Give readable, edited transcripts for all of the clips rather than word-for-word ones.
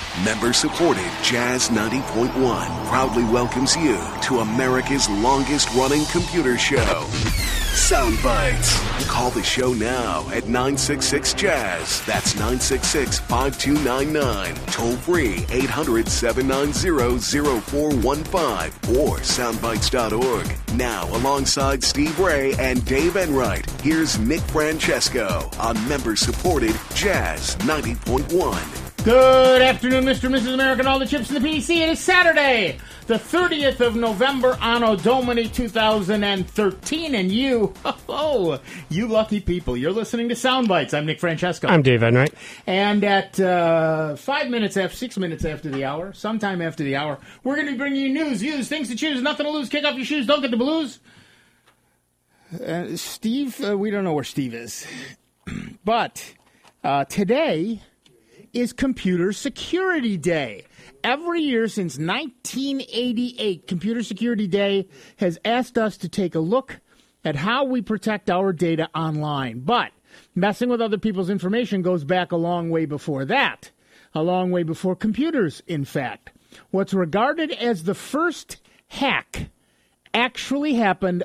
Member-supported Jazz 90.1 proudly welcomes you to America's longest-running computer show, Sound Bites. Call the show now at 966-JAZZ. That's 966-5299. Toll-free 800-790-0415 or soundbites.org. Now, alongside Steve Ray and Dave Enright, here's Nick Francesco on member-supported Jazz 90.1. Good afternoon, Mr. and Mrs. America, and all the chips in the PC. It is Saturday, the 30th of November, Anno Domini 2013, and you lucky people, you're listening to Sound Bites. I'm Nick Francesco. I'm Dave Enright. And at 6 minutes after the hour, sometime after the hour, we're going to be bringing you news, views, things to choose, nothing to lose, kick off your shoes, don't get the blues. Steve, we don't know where Steve is. But today is Computer Security Day. Every year since 1988, Computer Security Day has asked us to take a look at how we protect our data online. But messing with other people's information goes back a long way before that, a long way before computers, in fact. What's regarded as the first hack actually happened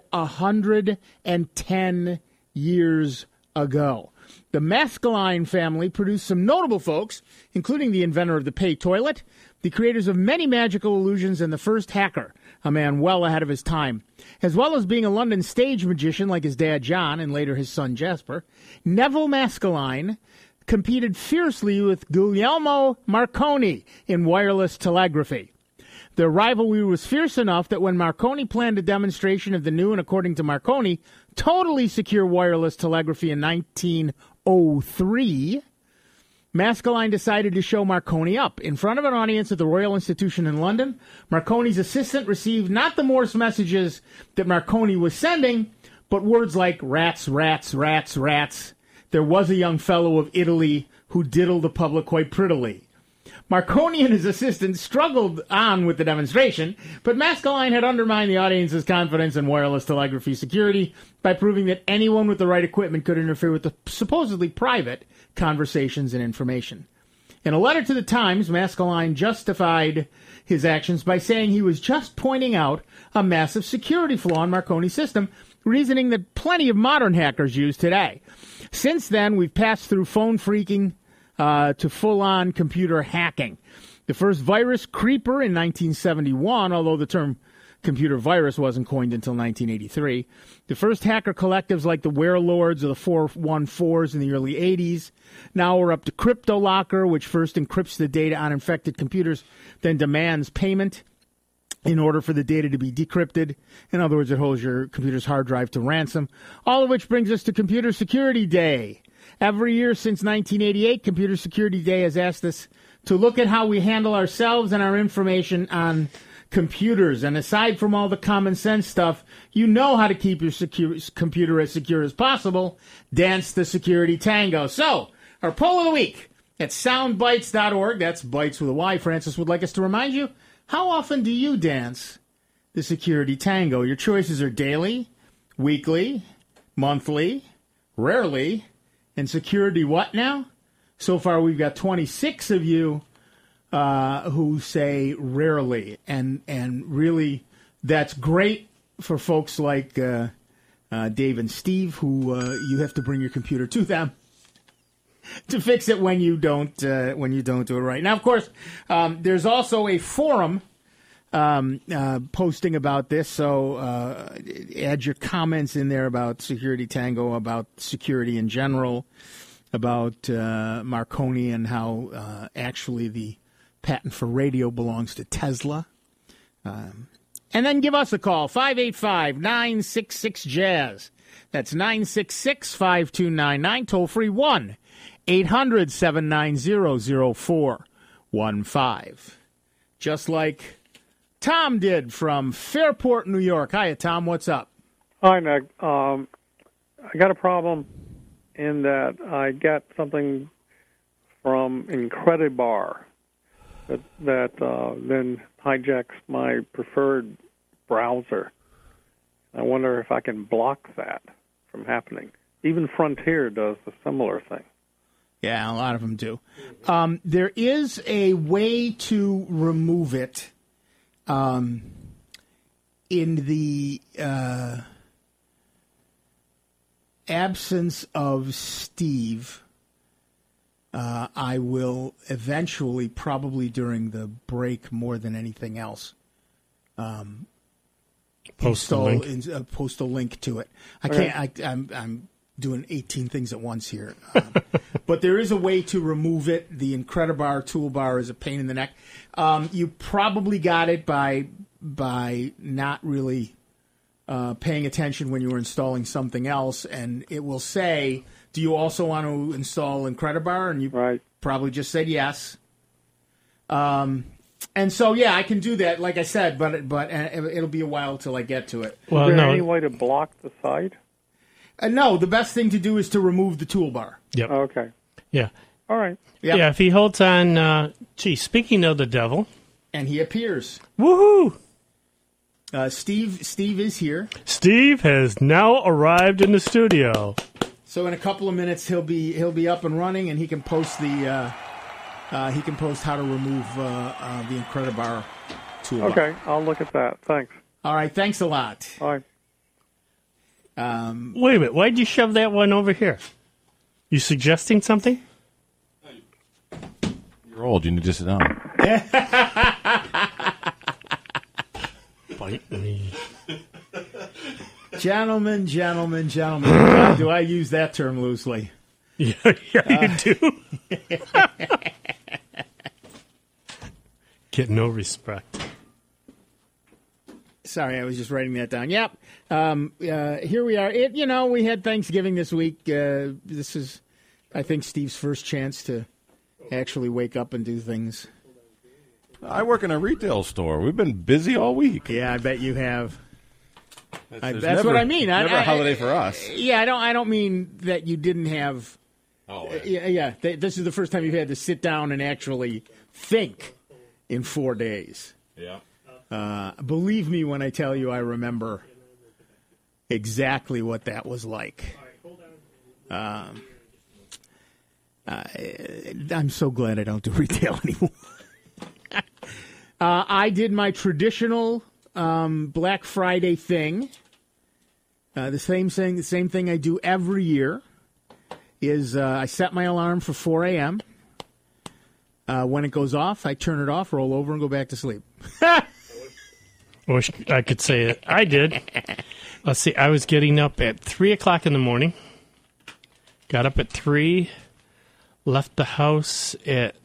110 years ago. The Maskelyne family produced some notable folks, including the inventor of the pay toilet, the creators of many magical illusions, and the first hacker, a man well ahead of his time. As well as being a London stage magician like his dad John and later his son Jasper, Neville Maskelyne competed fiercely with Guglielmo Marconi in wireless telegraphy. Their rivalry was fierce enough that when Marconi planned a demonstration of the new and, according to Marconi, totally secure wireless telegraphy in 1903, Maskelyne decided to show Marconi up. In front of an audience at the Royal Institution in London, Marconi's assistant received not the Morse messages that Marconi was sending, but words like rats, rats, rats, rats. There was a young fellow of Italy who diddled the public quite prettily. Marconi and his assistant struggled on with the demonstration, but Maskelyne had undermined the audience's confidence in wireless telegraphy security by proving that anyone with the right equipment could interfere with the supposedly private conversations and information. In a letter to the Times, Maskelyne justified his actions by saying he was just pointing out a massive security flaw in Marconi's system, reasoning that plenty of modern hackers use today. Since then, we've passed through phone phreaking to full-on computer hacking. The first virus, Creeper, in 1971, although the term computer virus wasn't coined until 1983. The first hacker collectives like the Warelords or the 414s in the early 80s. Now we're up to CryptoLocker, which first encrypts the data on infected computers, then demands payment in order for the data to be decrypted. In other words, it holds your computer's hard drive to ransom. All of which brings us to Computer Security Day. Every year since 1988, Computer Security Day has asked us to look at how we handle ourselves and our information on computers. And aside from all the common sense stuff, you know how to keep your computer as secure as possible. Dance the security tango. So, our poll of the week at soundbites.org, that's bites with a Y. Francis would like us to remind you, how often do you dance the security tango? Your choices are daily, weekly, monthly, rarely, and security what now? So far, we've got 26 of you who say rarely. And really, that's great for folks like Dave and Steve, who you have to bring your computer to them to fix it when you don't do it right. Now, of course, there's also a forum posting about this, so add your comments in there about Security Tango, about security in general, about Marconi and how actually the patent for radio belongs to Tesla. And then give us a call, 585-966-JAZZ. That's 966-5299, toll-free 1-800-790-0415. Just like Tom did from Fairport, New York. Hiya, Tom. What's up? Hi, Nick. I got a problem in that I get something from Incredibar that then hijacks my preferred browser. I wonder if I can block that from happening. Even Frontier does a similar thing. Yeah, a lot of them do. There is a way to remove it in the absence of Steve. I will eventually, probably during the break more than anything else, post a link to it. I can't. I'm doing 18 things at once here. But there is a way to remove it. The Incredibar toolbar is a pain in the neck. You probably got it by not really paying attention when you were installing something else, and it will say, do you also want to install Incredibar? And you probably just said yes. And so, yeah, I can do that, like I said, but it'll be a while till I get to it. Well, is there any way to block the site? No, the best thing to do is to remove the toolbar. Yep. Okay. Yeah. All right. Yep. Yeah, if he holds on, speaking of the devil. And he appears. Woohoo! Steve is here. Steve has now arrived in the studio. So in a couple of minutes he'll be up and running, and he can post how to remove the Incredibar toolbar. Okay, I'll look at that. Thanks. All right, thanks a lot. All right. Wait a minute. Why'd you shove that one over here? You suggesting something? You're old. You need to sit down. Bite me. Gentlemen. God, do I use that term loosely? Yeah, you do. Get no respect. Sorry, I was just writing that down. Yep. Here we are. We had Thanksgiving this week. This is, I think, Steve's first chance to actually wake up and do things. I work in a retail store. We've been busy all week. Yeah, I bet you have. That's what I mean. Never a holiday for us. Yeah, I don't mean that you didn't have. Oh, yeah. This is the first time you've had to sit down and actually think in 4 days. Yeah. Believe me when I tell you I remember exactly what that was like. I'm so glad I don't do retail anymore. I did my traditional Black Friday thing. The same thing I do every year is I set my alarm for 4 a.m. When it goes off, I turn it off, roll over, and go back to sleep. Wish I could say it. I did. Let's see. I was getting up at 3 o'clock in the morning. Got up at 3. Left the house at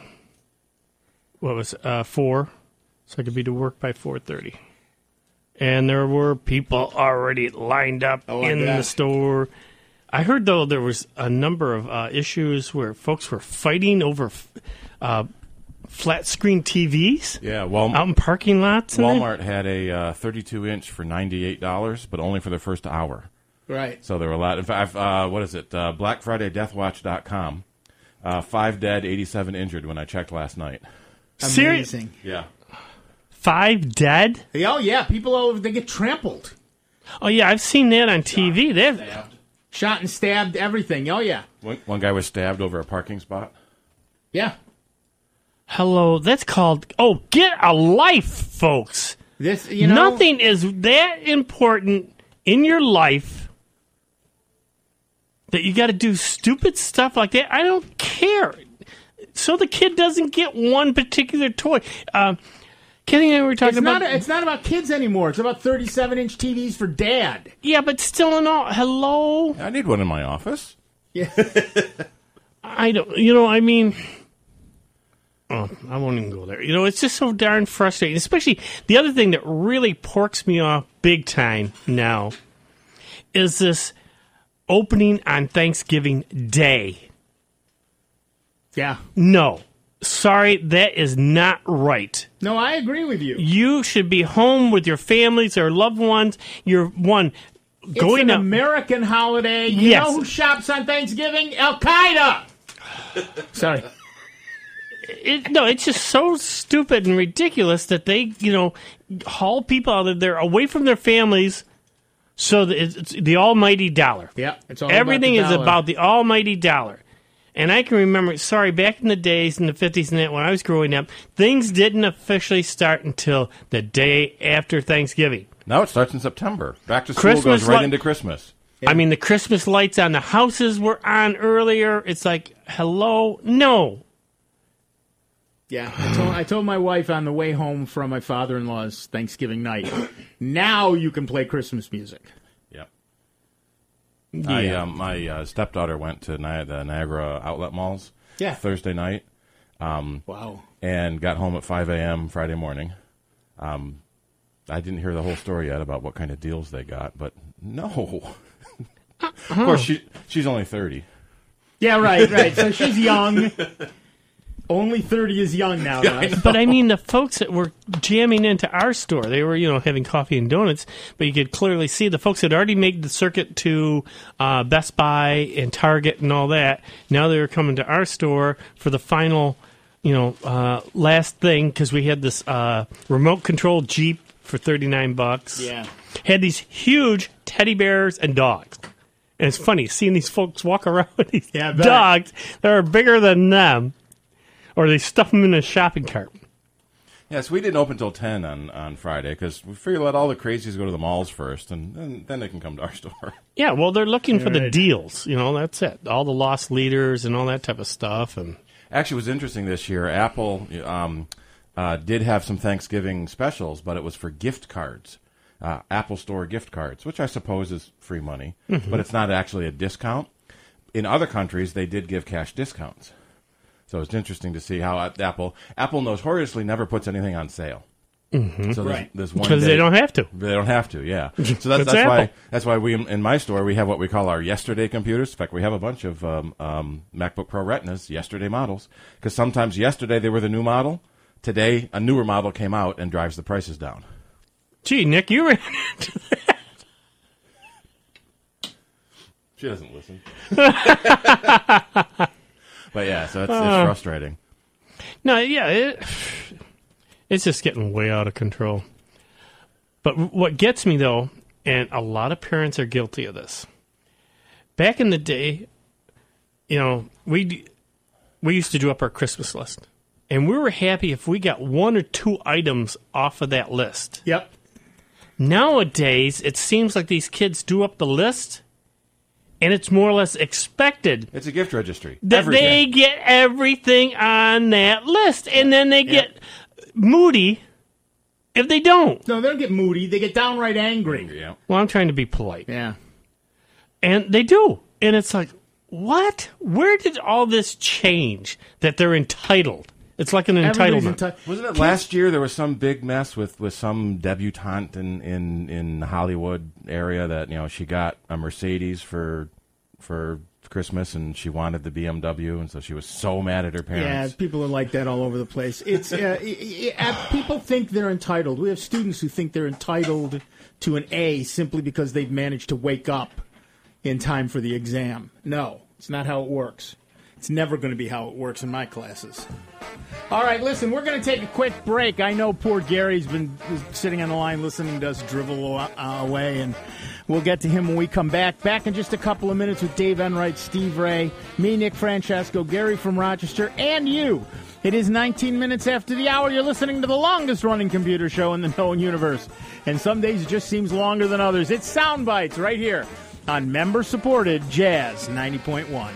4, so I could be to work by 4:30. And there were people already lined up in the store. I heard, though, there was a number of issues where folks were fighting over flat screen TVs. Yeah, out in parking lots. Walmart had a 32-inch for $98, but only for the first hour. Right. So there were a lot. In fact, what is it? BlackFridayDeathWatch.com. 5 dead, 87 injured when I checked last night. Amazing. Yeah. 5 dead? Oh, yeah. People, they get trampled. Oh, yeah. I've seen that on TV. They've shot and stabbed, everything. Oh, yeah. One guy was stabbed over a parking spot. Yeah. Hello. That's called, get a life, folks. Nothing is that important in your life that you got to do stupid stuff like that. I don't care. So the kid doesn't get one particular toy. Kenny and I were talking about... It's not about kids anymore. It's about 37-inch TVs for Dad. Yeah, but still in all... Hello? I need one in my office. Yeah. I don't... I mean... Oh, I won't even go there. It's just so darn frustrating. Especially the other thing that really porks me off big time now is this opening on Thanksgiving Day. Yeah. No. Sorry, that is not right. No, I agree with you. You should be home with your families or loved ones. It's an American holiday. You know who shops on Thanksgiving? Al-Qaeda. Sorry. It's just so stupid and ridiculous that they, haul people out of there away from their families so that it's the almighty dollar. Yeah, it's all Everything about the is about the almighty dollar. And I can remember, back in the days, in the 50s and that, when I was growing up, things didn't officially start until the day after Thanksgiving. Now it starts in September. Back to school Christmas goes right into Christmas. I mean, the Christmas lights on the houses were on earlier. It's like, hello? No. Yeah, I told my wife on the way home from my father-in-law's Thanksgiving night, now you can play Christmas music. Yep. Yeah. My stepdaughter went to the Niagara outlet malls Thursday night. Wow. And got home at 5 a.m. Friday morning. I didn't hear the whole story yet about what kind of deals they got, but no. Of course, she's only 30. Yeah, right. So she's young. Only 30 is young now. But I mean, the folks that were jamming into our store, they were, having coffee and donuts, but you could clearly see the folks had already made the circuit to Best Buy and Target and all that. Now they were coming to our store for the final, last thing, because we had this remote control Jeep for $39. Yeah. Had these huge teddy bears and dogs. And it's funny seeing these folks walk around with these dogs that are bigger than them. Or they stuff them in a shopping cart. Yes, we didn't open until 10 on Friday because we figured let all the crazies go to the malls first, and then they can come to our store. Yeah, well, they're looking for the deals. That's it. All the lost leaders and all that type of stuff. And actually, it was interesting this year. Apple did have some Thanksgiving specials, but it was for gift cards. Apple Store gift cards, which I suppose is free money, but it's not actually a discount. In other countries, they did give cash discounts. So it's interesting to see how Apple notoriously never puts anything on sale. Mm-hmm. So there's one because they don't have to. They don't have to, yeah. So that's why we in my store we have what we call our yesterday computers. In fact, we have a bunch of MacBook Pro Retinas, yesterday models, because sometimes yesterday they were the new model. Today, a newer model came out and drives the prices down. Gee, Nick, you ran into that. She doesn't listen. But yeah, so it's frustrating. No, yeah, it's just getting way out of control. But what gets me, though, and a lot of parents are guilty of this. Back in the day, we used to do up our Christmas list. And we were happy if we got one or two items off of that list. Yep. Nowadays, it seems like these kids do up the list, and it's more or less expected. It's a gift registry. That they get everything on that list, and then they get moody if they don't. No, they don't get moody. They get downright angry. Yeah. Well, I'm trying to be polite. Yeah. And they do. And it's like, what? Where did all this change that they're entitled? It's like an entitlement. Wasn't it last year there was some big mess with some debutante in the Hollywood area that she got a Mercedes for Christmas and she wanted the BMW and so she was so mad at her parents. Yeah, people are like that all over the place. It's people think they're entitled. We have students who think they're entitled to an A simply because they've managed to wake up in time for the exam. No, it's not how it works. It's never going to be how it works in my classes. All right, listen, we're going to take a quick break. I know poor Gary's been sitting on the line listening to us drivel away, and we'll get to him when we come back. Back in just a couple of minutes with Dave Enright, Steve Ray, me, Nick Francesco, Gary from Rochester, and you. It is 19 minutes after the hour. You're listening to the longest-running computer show in the known universe, and some days it just seems longer than others. It's Sound Bites right here on member-supported Jazz 90.1.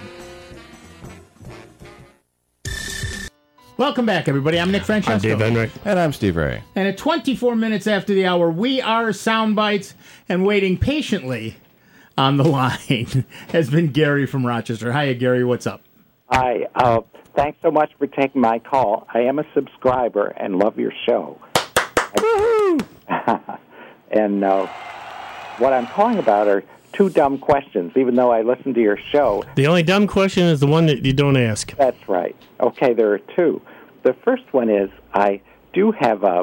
Welcome back, everybody. I'm Nick Francesco. I'm Dave Enright. And I'm Steve Ray. And at 24 minutes after the hour, we are Sound Bites, and waiting patiently on the line has been Gary from Rochester. Hiya, Gary. What's up? Hi. Thanks so much for taking my call. I am a subscriber and love your show. Woohoo! And what I'm calling about are two dumb questions, even though I listen to your show. The only dumb question is the one that you don't ask. That's right. Okay, there are two. The first one is I do have a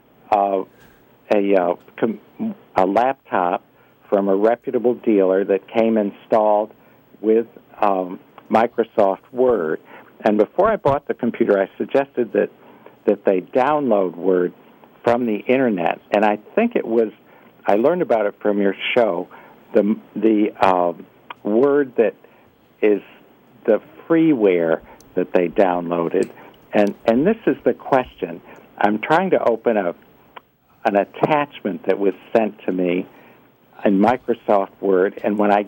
laptop from a reputable dealer that came installed with Microsoft Word. And before I bought the computer, I suggested that they download Word from the Internet. And I think I learned about it from your show. The Word that is the freeware that they downloaded. And this is the question. I'm trying to open an attachment that was sent to me in Microsoft Word, and when I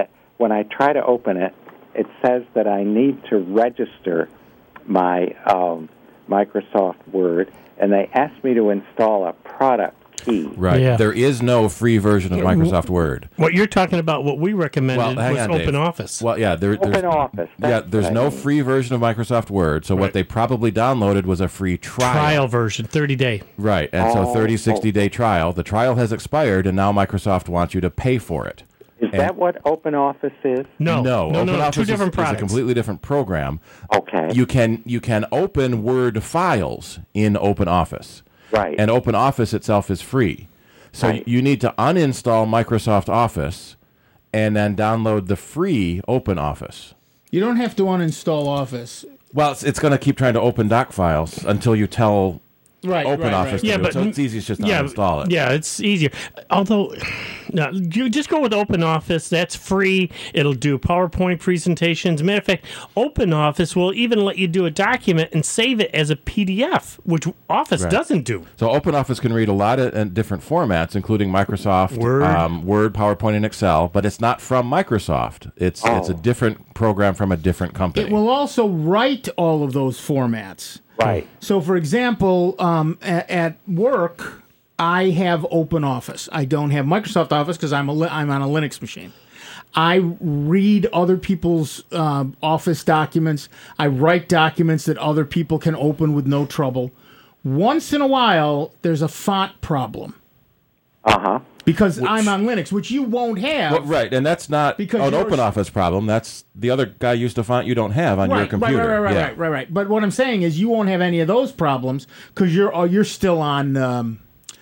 try to open it, it says that I need to register my Microsoft Word, and they asked me to install a product key. Right. Yeah. There is no free version of Microsoft Word. What you're talking about, what we recommended Hang was on, Dave. OpenOffice. Well, yeah, there's OpenOffice. there's no free version of Microsoft Word. So what they probably downloaded was a free Trial version, 30-day. Right. And so 60-day trial. The trial has expired, and now Microsoft wants you to pay for it. Is that what OpenOffice is? No, OpenOffice two different is products. a completely different program. Okay. You can open Word files in OpenOffice. Right. And OpenOffice itself is free. So Right. you need to uninstall Microsoft Office and then download the free OpenOffice. You don't have to uninstall Office. Well, it's going to keep trying to open doc files until you tell Right. OpenOffice to Yeah, do but it. So it's easiest just to uninstall it. Yeah, it's easier. Although, no, you just go with OpenOffice. That's free. It'll do PowerPoint presentations. Matter of fact, OpenOffice will even let you do a document and save it as a PDF, which Office doesn't do. So OpenOffice can read a lot of different formats, including Microsoft Word, PowerPoint, and Excel, but it's not from Microsoft. It's a different program from a different company. It will also write all of those formats. Right. So, for example, at work, I have OpenOffice. I don't have Microsoft Office because I'm on a Linux machine. I read other people's Office documents. I write documents that other people can open with no trouble. Once in a while, there's a font problem. Uh-huh. Because I'm on Linux, which you won't have. Well, right, and that's not an OpenOffice problem. That's the other guy used a font you don't have on your computer. Right. But what I'm saying is you won't have any of those problems because you're still on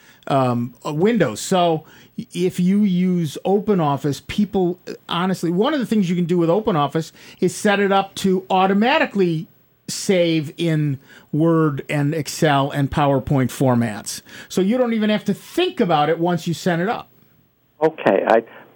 Windows. So if you use OpenOffice, people honestly, one of the things you can do with OpenOffice is set it up to automatically save in Word and Excel and PowerPoint formats. So you don't even have to think about it once you set it up. Okay.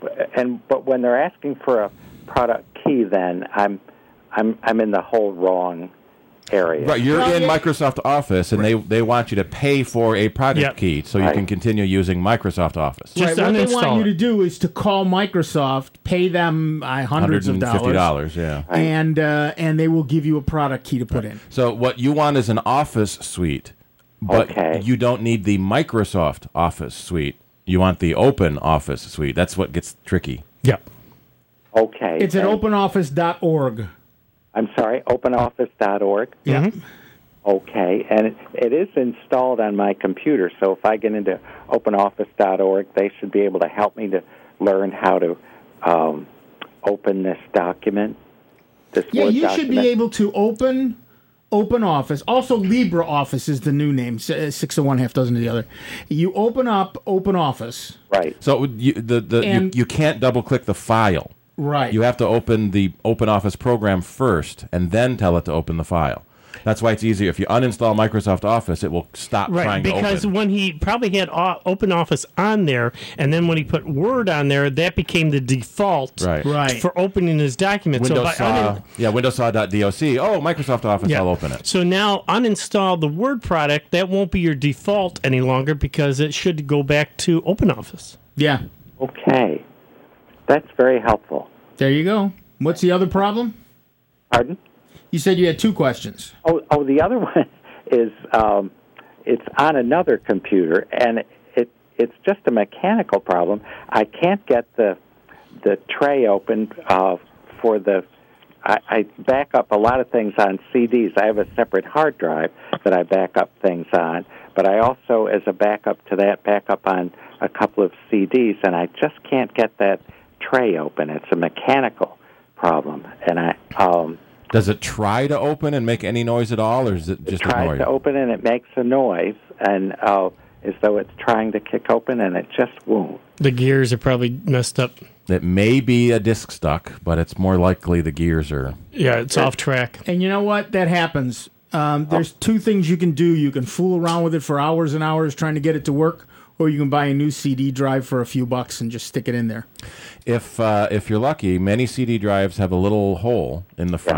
But when they're asking for a product key, then I'm in the whole wrong area. Right, you're in Microsoft Office, and they want you to pay for a product key so you can continue using Microsoft Office. Right. What they want you to do is to call Microsoft, pay them hundreds of dollars, yeah, and they will give you a product key to put in. So what you want is an Office suite, but you don't need the Microsoft Office suite. You want the Open Office suite. That's what gets tricky. Yep. Okay. It's at openoffice.org. I'm sorry, openoffice.org? Yeah. Mm-hmm. Okay, and it is installed on my computer, so if I get into openoffice.org, they should be able to help me to learn how to open this document, Word document. Should be able to open OpenOffice. Also, LibreOffice is the new name, 6 of one, half dozen of the other. You open up OpenOffice. Right. So you can't double-click the file. Right. You have to open the OpenOffice program first and then tell it to open the file. That's why it's easier. If you uninstall Microsoft Office, it will stop trying to open. Because when he probably had OpenOffice on there, and then when he put Word on there, that became the default for opening his documents. Windows saw.doc. Oh, Microsoft Office, I'll open it. So now uninstall the Word product. That won't be your default any longer because it should go back to OpenOffice. Yeah. Okay. That's very helpful. There you go. What's the other problem? Pardon? You said you had two questions. Oh, the other one is it's on another computer, and it's just a mechanical problem. I can't get the tray open for the. I back up a lot of things on CDs. I have a separate hard drive that I back up things on, but I also, as a backup to that, back up on a couple of CDs, and I just can't get that tray open. It's a mechanical problem, and Does it try to open and make any noise at all, or is it just ignore you? It tries to open and it makes a noise, and as though it's trying to kick open, and it just won't. The gears are probably messed up. It may be a disc stuck, but it's more likely the gears are... Yeah, it's off track. And you know what? That happens. There's two things you can do. You can fool around with it for hours and hours trying to get it to work, or you can buy a new CD drive for a few bucks and just stick it in there. If you're lucky, many CD drives have a little hole in the front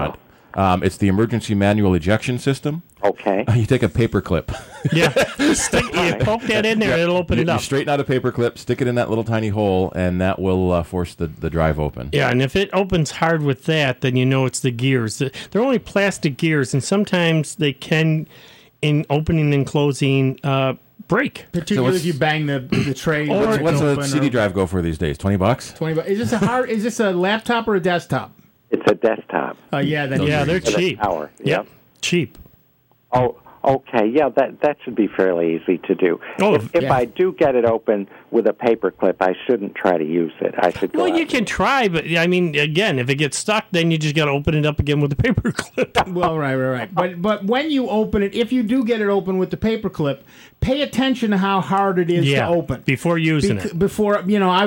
It's the emergency manual ejection system. Okay. You take a paper clip. Yeah. You poke that in there, it'll open it You up. straighten out a paper clip, stick it in that little tiny hole, and that will force the drive open. Yeah, and if it opens hard with that, then you know it's the gears. They're only plastic gears, and sometimes they can, in opening and closing, break. Particularly if you bang the tray. What's a CD drive go for these days? $20? $20. Is this a laptop or a desktop? It's a desktop. Yeah, They're For the cheap. power. Yep, cheap. Oh, okay. Yeah, that should be fairly easy to do. Oh, if I do get it open with a paper clip, I shouldn't try to use it. I should go Well, out you can try, but I mean, again, if it gets stuck, then you just got to open it up again with a paper clip. Well, right. But when you open it, if you do get it open with the paper clip, pay attention to how hard it is to open before using it. Before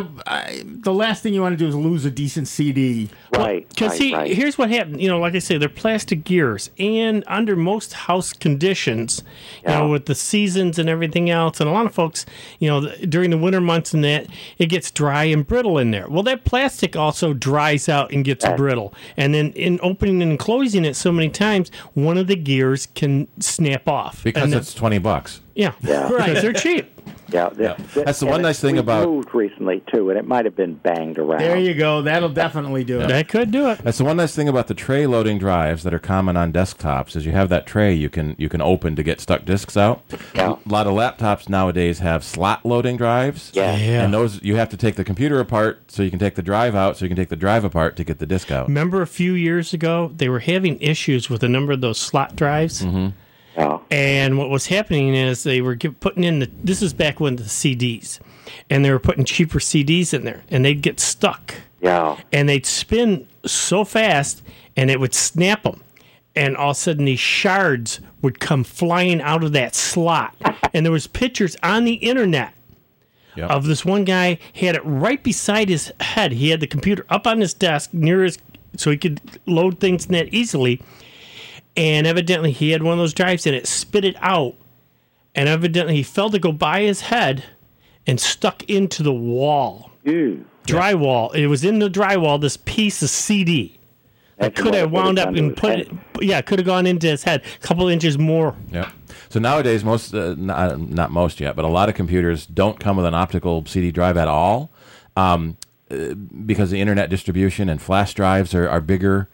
the last thing you want to do is lose a decent CD. Right. Because right. here's what happened. Like I say, they're plastic gears, and under most house conditions, with the seasons and everything else, and a lot of folks, during the winter months and that, it gets dry and brittle in there. Well, that plastic also dries out and gets brittle, and then in opening and closing it so many times, one of the gears can snap off Because and it's $20. Yeah, right. They're cheap. Yeah, That's the one nice thing about. Moved recently too, and it might have been banged around. There you go. That'll definitely do it. That could do it. That's the one nice thing about the tray loading drives that are common on desktops is you have that tray you can open to get stuck discs out. Yeah. A lot of laptops nowadays have slot loading drives. Yeah. And those you have to take the computer apart so you can take the drive out so you can take the drive apart to get the disc out. Remember a few years ago, they were having issues with a number of those slot drives. Mm-hmm. Yeah. And what was happening is they were putting in this is back when the CDs, and they were putting cheaper CDs in there, and they'd get stuck. Yeah. And they'd spin so fast, and it would snap them. And all of a sudden, these shards would come flying out of that slot. And there was pictures on the internet of this one guy. He had it right beside his head. He had the computer up on his desk so he could load things in that easily. And evidently he had one of those drives and it spit it out. And evidently he felt it go by his head and stuck into the wall. Ew. Drywall. It was in the drywall, this piece of CD. That could have wound up and could have gone into his head a couple inches more. Yeah. So nowadays, most, not most yet, but a lot of computers don't come with an optical CD drive at all because the internet distribution and flash drives are bigger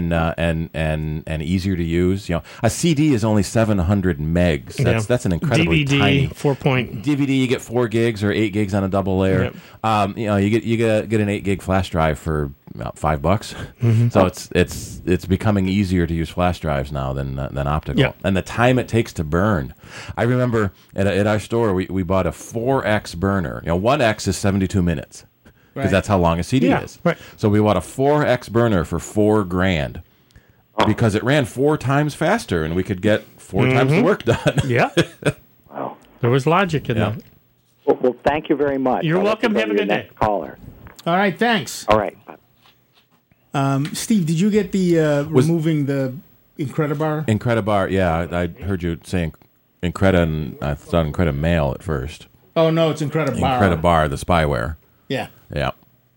and easier to use. A CD is only 700 megs. That's an incredibly DVD, tiny 4-point DVD. You get 4 gigs or 8 gigs on a double layer. Yep. You get an 8 gig flash drive for about $5. Mm-hmm. So it's becoming easier to use flash drives now than optical. Yep. And the time it takes to burn. I remember at our store we bought a 4X burner. 1X is 72 minutes. Because that's how long a CD is. Right. So we bought a 4X burner for $4,000 because it ran 4 times faster, and we could get 4 times the work done. Yeah. Wow. There was logic in that. Well, thank you very much. You're I'll welcome. let you Have a go to good your next caller. All right, thanks. All right. Steve, did you get the removing the Incredibar? Incredibar, yeah. I heard you saying Increda, and I thought Incredimail at first. Oh, no, it's Incredibar. Incredibar, the spyware. Yeah. Yeah.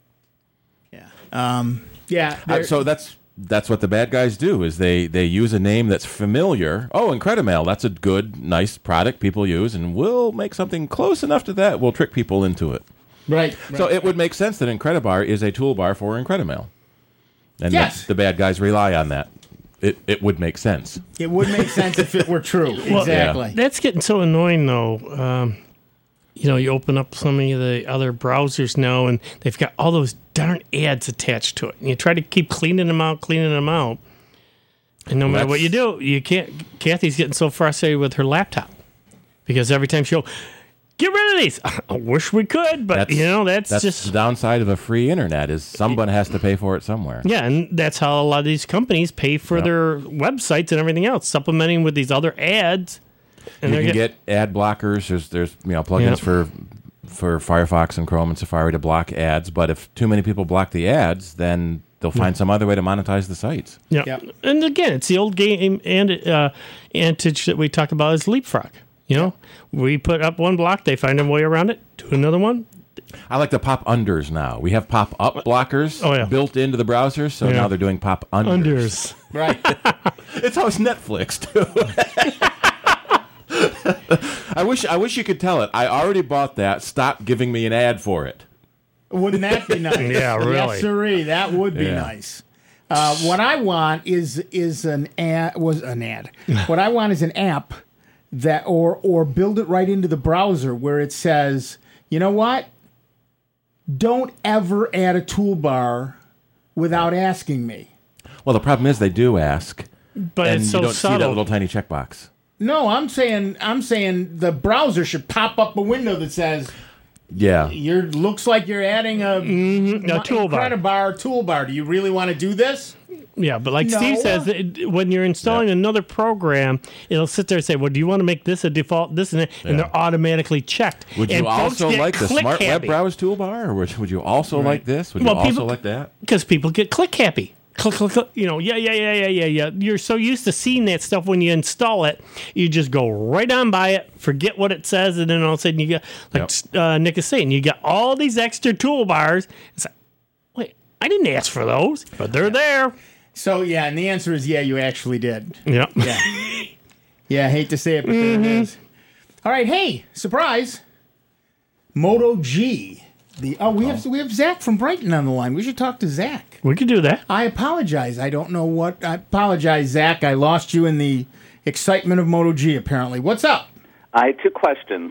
Yeah. So that's what the bad guys do is they use a name that's familiar. Oh, Incredimail, that's a good, nice product people use, and we'll make something close enough to that. We'll trick people into it. Right. So it would make sense that Incredibar is a toolbar for Incredimail. And yes. the bad guys rely on that. It would make sense. It would make sense if it were true. Well, exactly. That's getting so annoying, though. You open up some of the other browsers now, and they've got all those darn ads attached to it. And you try to keep cleaning them out. And no matter what you do, you can't. Kathy's getting so frustrated with her laptop because every time she'll get rid of these. I wish we could, but that's just the downside of a free internet is someone has to pay for it somewhere. Yeah, and that's how a lot of these companies pay for their websites and everything else, supplementing with these other ads. And you can get ad blockers. There's plugins for Firefox and Chrome and Safari to block ads. But if too many people block the ads, then they'll find some other way to monetize the sites. Yeah, Yep. And again, it's the old game and adage that we talk about is leapfrog. We put up one block, they find a way around it. Do another one, I like the pop-unders now. We have pop-up blockers built into the browser, so now they're doing pop-unders. Right. It's how it's Netflix, too. I wish you could tell it. I already bought that. Stop giving me an ad for it. Wouldn't that be nice? Yeah, really. Yes, sirree. That would be nice. What I want is an ad. What I want is an app that, or build it right into the browser where it says, you know what? Don't ever add a toolbar without asking me. Well, the problem is they do ask, but and it's so you don't subtle. see that little tiny checkbox. No, I'm saying the browser should pop up a window that says, Yeah. looks like you're adding a toolbar. Toolbar. Do you really want to do this? Yeah, but like Steve says, when you're installing another program, it'll sit there and say, well, do you want to make this a default, this and that? And they're automatically checked. Would you and also like the Smart Web happy. Browse toolbar? Or would you also like this? Would you also like that? Because people get click happy. Click, click, click. You know, yeah. You're so used to seeing that stuff when you install it, you just go right on by it, forget what it says, and then all of a sudden you get, like Nick is saying, you got all these extra toolbars. It's like, wait, I didn't ask for those, but they're there. So, and the answer is you actually did. Yeah. Yeah, I hate to say it, but there it is. All right, hey, surprise. Moto G. We have Zach from Brighton on the line. We should talk to Zach. We could do that. I apologize. I don't know what. I apologize, Zach. I lost you in the excitement of Moto G, apparently. What's up? I have two questions.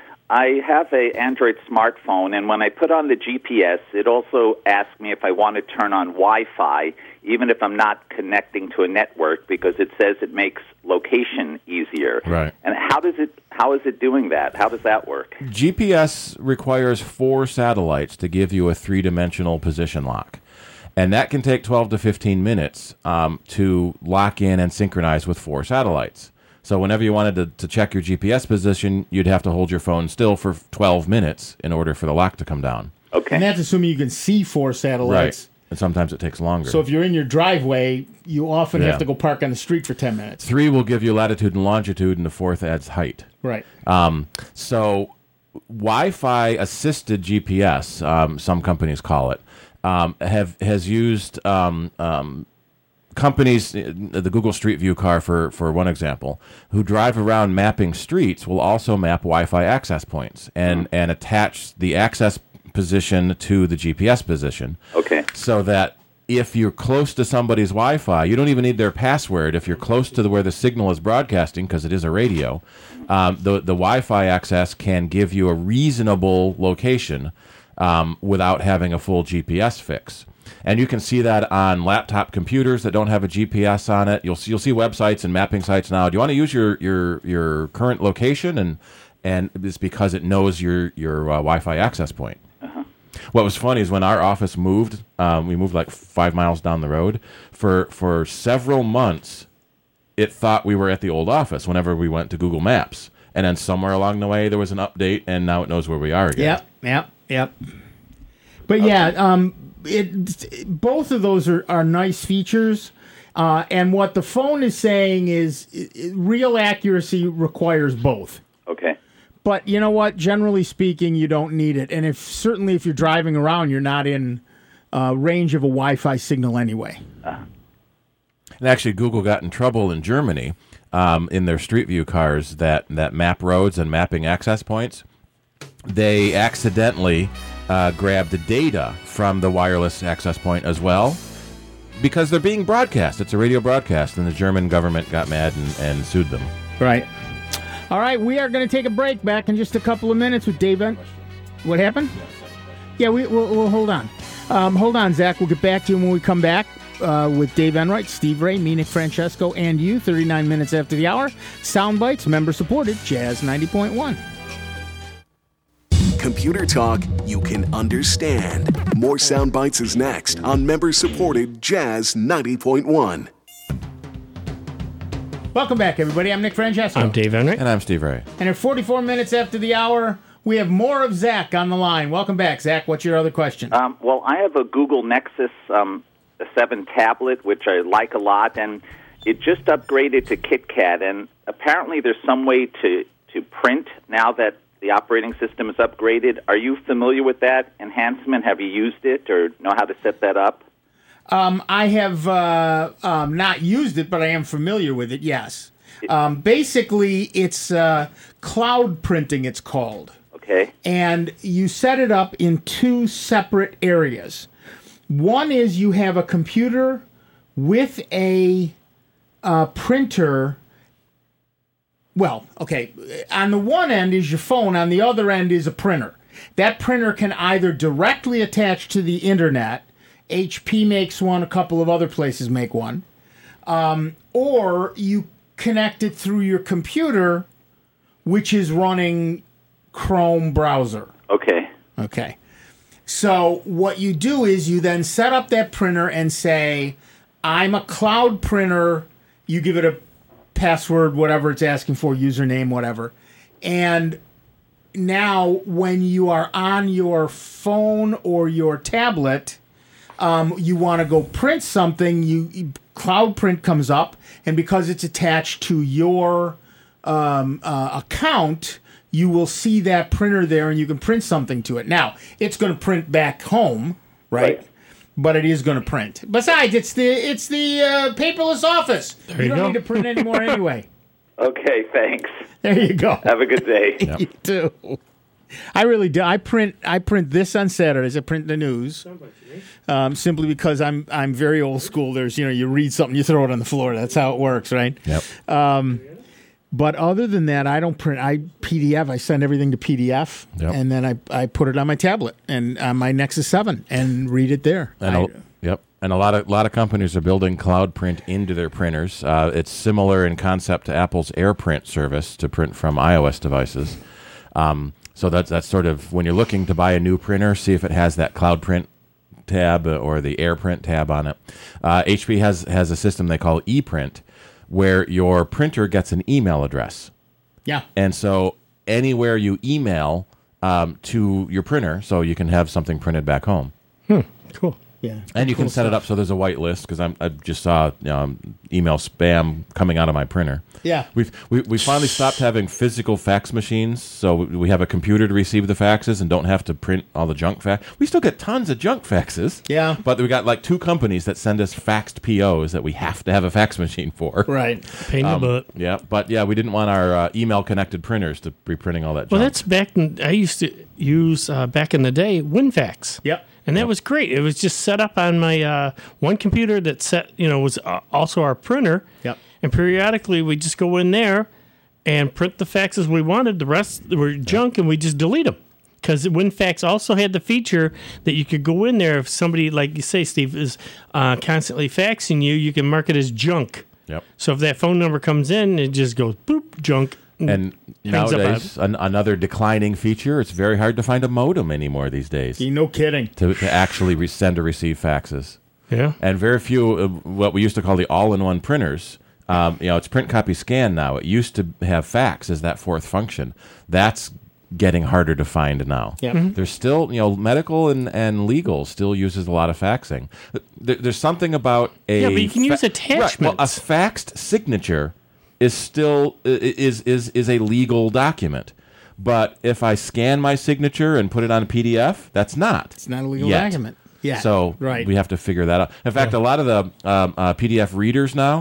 I have an Android smartphone, and when I put on the GPS, it also asks me if I want to turn on Wi-Fi, even if I'm not connecting to a network, because it says it makes location easier. Right. And how is it doing that? How does that work? GPS requires 4 satellites to give you a 3-dimensional position lock. And that can take 12 to 15 minutes to lock in and synchronize with 4 satellites. So whenever you wanted to check your GPS position, you'd have to hold your phone still for 12 minutes in order for the lock to come down. Okay. And that's assuming you can see 4 satellites. Right. And sometimes it takes longer. So if you're in your driveway, you often have to go park on the street for 10 minutes. 3 will give you latitude and longitude, and the 4th adds height. Right. So Wi-Fi assisted GPS, some companies call it, has used companies, the Google Street View car for one example, who drive around mapping streets will also map Wi-Fi access points and attach the access position to the GPS position. Okay. So that if you're close to somebody's Wi-Fi, you don't even need their password. If you're close to where the signal is broadcasting, because it is a radio, the Wi-Fi access can give you a reasonable location without having a full GPS fix. And you can see that on laptop computers that don't have a GPS on it. You'll see websites and mapping sites now. Do you want to use your current location? And it's because it knows your Wi-Fi access point. What was funny is when our office moved, we moved like 5 miles down the road. For several months, it thought we were at the old office whenever we went to Google Maps. And then somewhere along the way, there was an update, and now it knows where we are again. Yep. But both of those are nice features. And what the phone is saying is real accuracy requires both. Okay. But you know what? Generally speaking, you don't need it. And certainly if you're driving around, you're not in range of a Wi-Fi signal anyway. And actually, Google got in trouble in Germany in their Street View cars that map roads and mapping access points. They accidentally grabbed the data from the wireless access point as well because they're being broadcast. It's a radio broadcast, and the German government got mad and sued them. Right. All right, we are going to take a break. Back in just a couple of minutes with Dave. What happened? Yeah, we'll hold on. Hold on, Zach. We'll get back to you when we come back with Dave Enright, Steve Ray, me, Nick Francesco, and you. 39 minutes after the hour. Soundbites, member-supported, Jazz 90.1. Computer talk you can understand. More Soundbites is next on member-supported Jazz 90.1. Welcome back, everybody. I'm Nick Francesco. I'm Dave Enright. And I'm Steve Ray. And at 44 minutes after the hour, we have more of Zach on the line. Welcome back, Zach. What's your other question? Well, I have a Google Nexus 7 tablet, which I like a lot, and it just upgraded to KitKat. And apparently there's some way to print now that the operating system is upgraded. Are you familiar with that enhancement? Have you used it or know how to set that up? I have not used it, but I am familiar with it, yes. Basically, it's cloud printing, it's called. Okay. And you set it up in two separate areas. One is you have a computer with a printer. Well, okay, on the one end is your phone, on the other end is a printer. That printer can either directly attach to the internet, HP makes one, a couple of other places make one, or you connect it through your computer, which is running Chrome browser. Okay. Okay. So what you do is you then set up that printer and say, I'm a cloud printer. You give it a password, whatever it's asking for, username, whatever. And now when you are on your phone or your tablet, you want to go print something, Cloud Print comes up, and because it's attached to your account, you will see that printer there and you can print something to it. Now, it's going to print back home, right? But it is going to print. Besides, it's the paperless office. You don't need to print anymore anyway. Okay, thanks. There you go. Have a good day. You too. I really do. I print this on Saturdays. I print the news, simply because I'm very old school. There's you read something, you throw it on the floor. That's how it works, right? Yep. But other than that, I don't print. I PDF. I send everything to PDF, and then I put it on my tablet and on my Nexus 7 and read it there. Yep. And a lot of companies are building Cloud Print into their printers. It's similar in concept to Apple's AirPrint service to print from iOS devices. So that's sort of when you're looking to buy a new printer, see if it has that Cloud Print tab or the AirPrint tab on it. HP has a system they call ePrint, where your printer gets an email address. Yeah. And so anywhere you email to your printer, so you can have something printed back home. Cool. Yeah. And you can set it up so there's a white list, because I just saw email spam coming out of my printer. Yeah. We finally stopped having physical fax machines, so we have a computer to receive the faxes and don't have to print all the junk fax. We still get tons of junk faxes. Yeah. But we got like 2 companies that send us faxed POs that we have to have a fax machine for. Right. Pain in the butt. Yeah, but we didn't want our email-connected printers to be printing all that junk. Well, that's I used to use, back in the day, WinFax. Yep. And that was great. It was just set up on my one computer that was also our printer. Yep. And periodically we just go in there and print the faxes we wanted. The rest were junk, and we just delete them. Because WinFax also had the feature that you could go in there if somebody, like you say, Steve, is constantly faxing you can mark it as junk. Yep. So if that phone number comes in, it just goes boop, junk. And nowadays, another declining feature, it's very hard to find a modem anymore these days. No kidding. To actually send or receive faxes. Yeah. And very few, what we used to call the all-in-one printers, it's print, copy, scan now. It used to have fax as that 4th function. That's getting harder to find now. Yeah. Mm-hmm. There's still, medical and legal still uses a lot of faxing. There's something about a... Yeah, but you can use attachments. Right, well, a faxed signature is still is a legal document. But if I scan my signature and put it on a PDF, that's not. It's not a legal document. Yeah. So we have to figure that out. In fact, a lot of the PDF readers now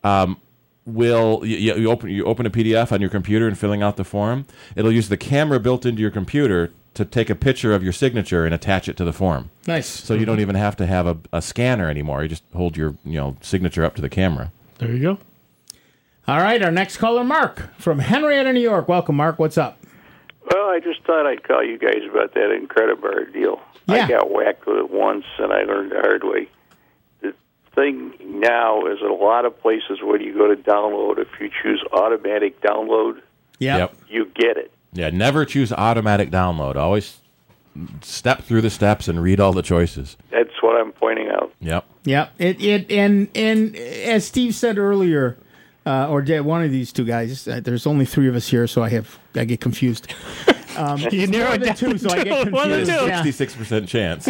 you open a PDF on your computer and filling out the form, it'll use the camera built into your computer to take a picture of your signature and attach it to the form. Nice. So you don't even have to have a scanner anymore. You just hold your signature up to the camera. There you go. All right, our next caller, Mark, from Henrietta, New York. Welcome, Mark. What's up? Well, I just thought I'd call you guys about that Incredibar deal. Yeah. I got whacked with it once, and I learned the hard way. The thing now is a lot of places when you go to download, if you choose automatic download, Yep. you get it. Yeah, never choose automatic download. Always step through the steps and read all the choices. That's what I'm pointing out. Yep. Yep. And as Steve said earlier, or one of these two guys, there's only 3 of us here, so I get confused. You narrowed it down 2, so I get one or confused. two. Yeah. 66% chance.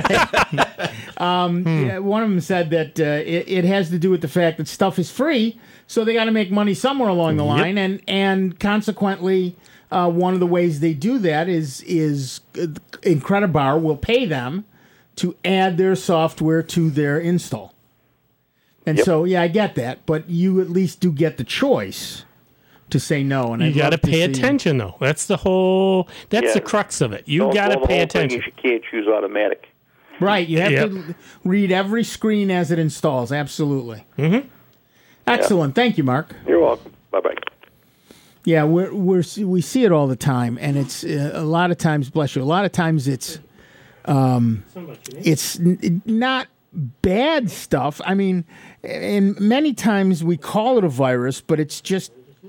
Yeah, one of them said that it has to do with the fact that stuff is free, so they got to make money somewhere along the line, and consequently, one of the ways they do that is Incredibar will pay them to add their software to their install. And so, I get that, but you at least do get the choice to say no. And you got to pay attention, though. That's the whole. That's the crux of it. You got to pay attention. You can't choose automatic. Right. You have to read every screen as it installs. Absolutely. Mm-hmm. Excellent. Thank you, Mark. You're welcome. Bye-bye. Yeah, we see it all the time, and it's a lot of times. Bless you. A lot of times it's not bad stuff. I mean, and many times we call it a virus, but it's just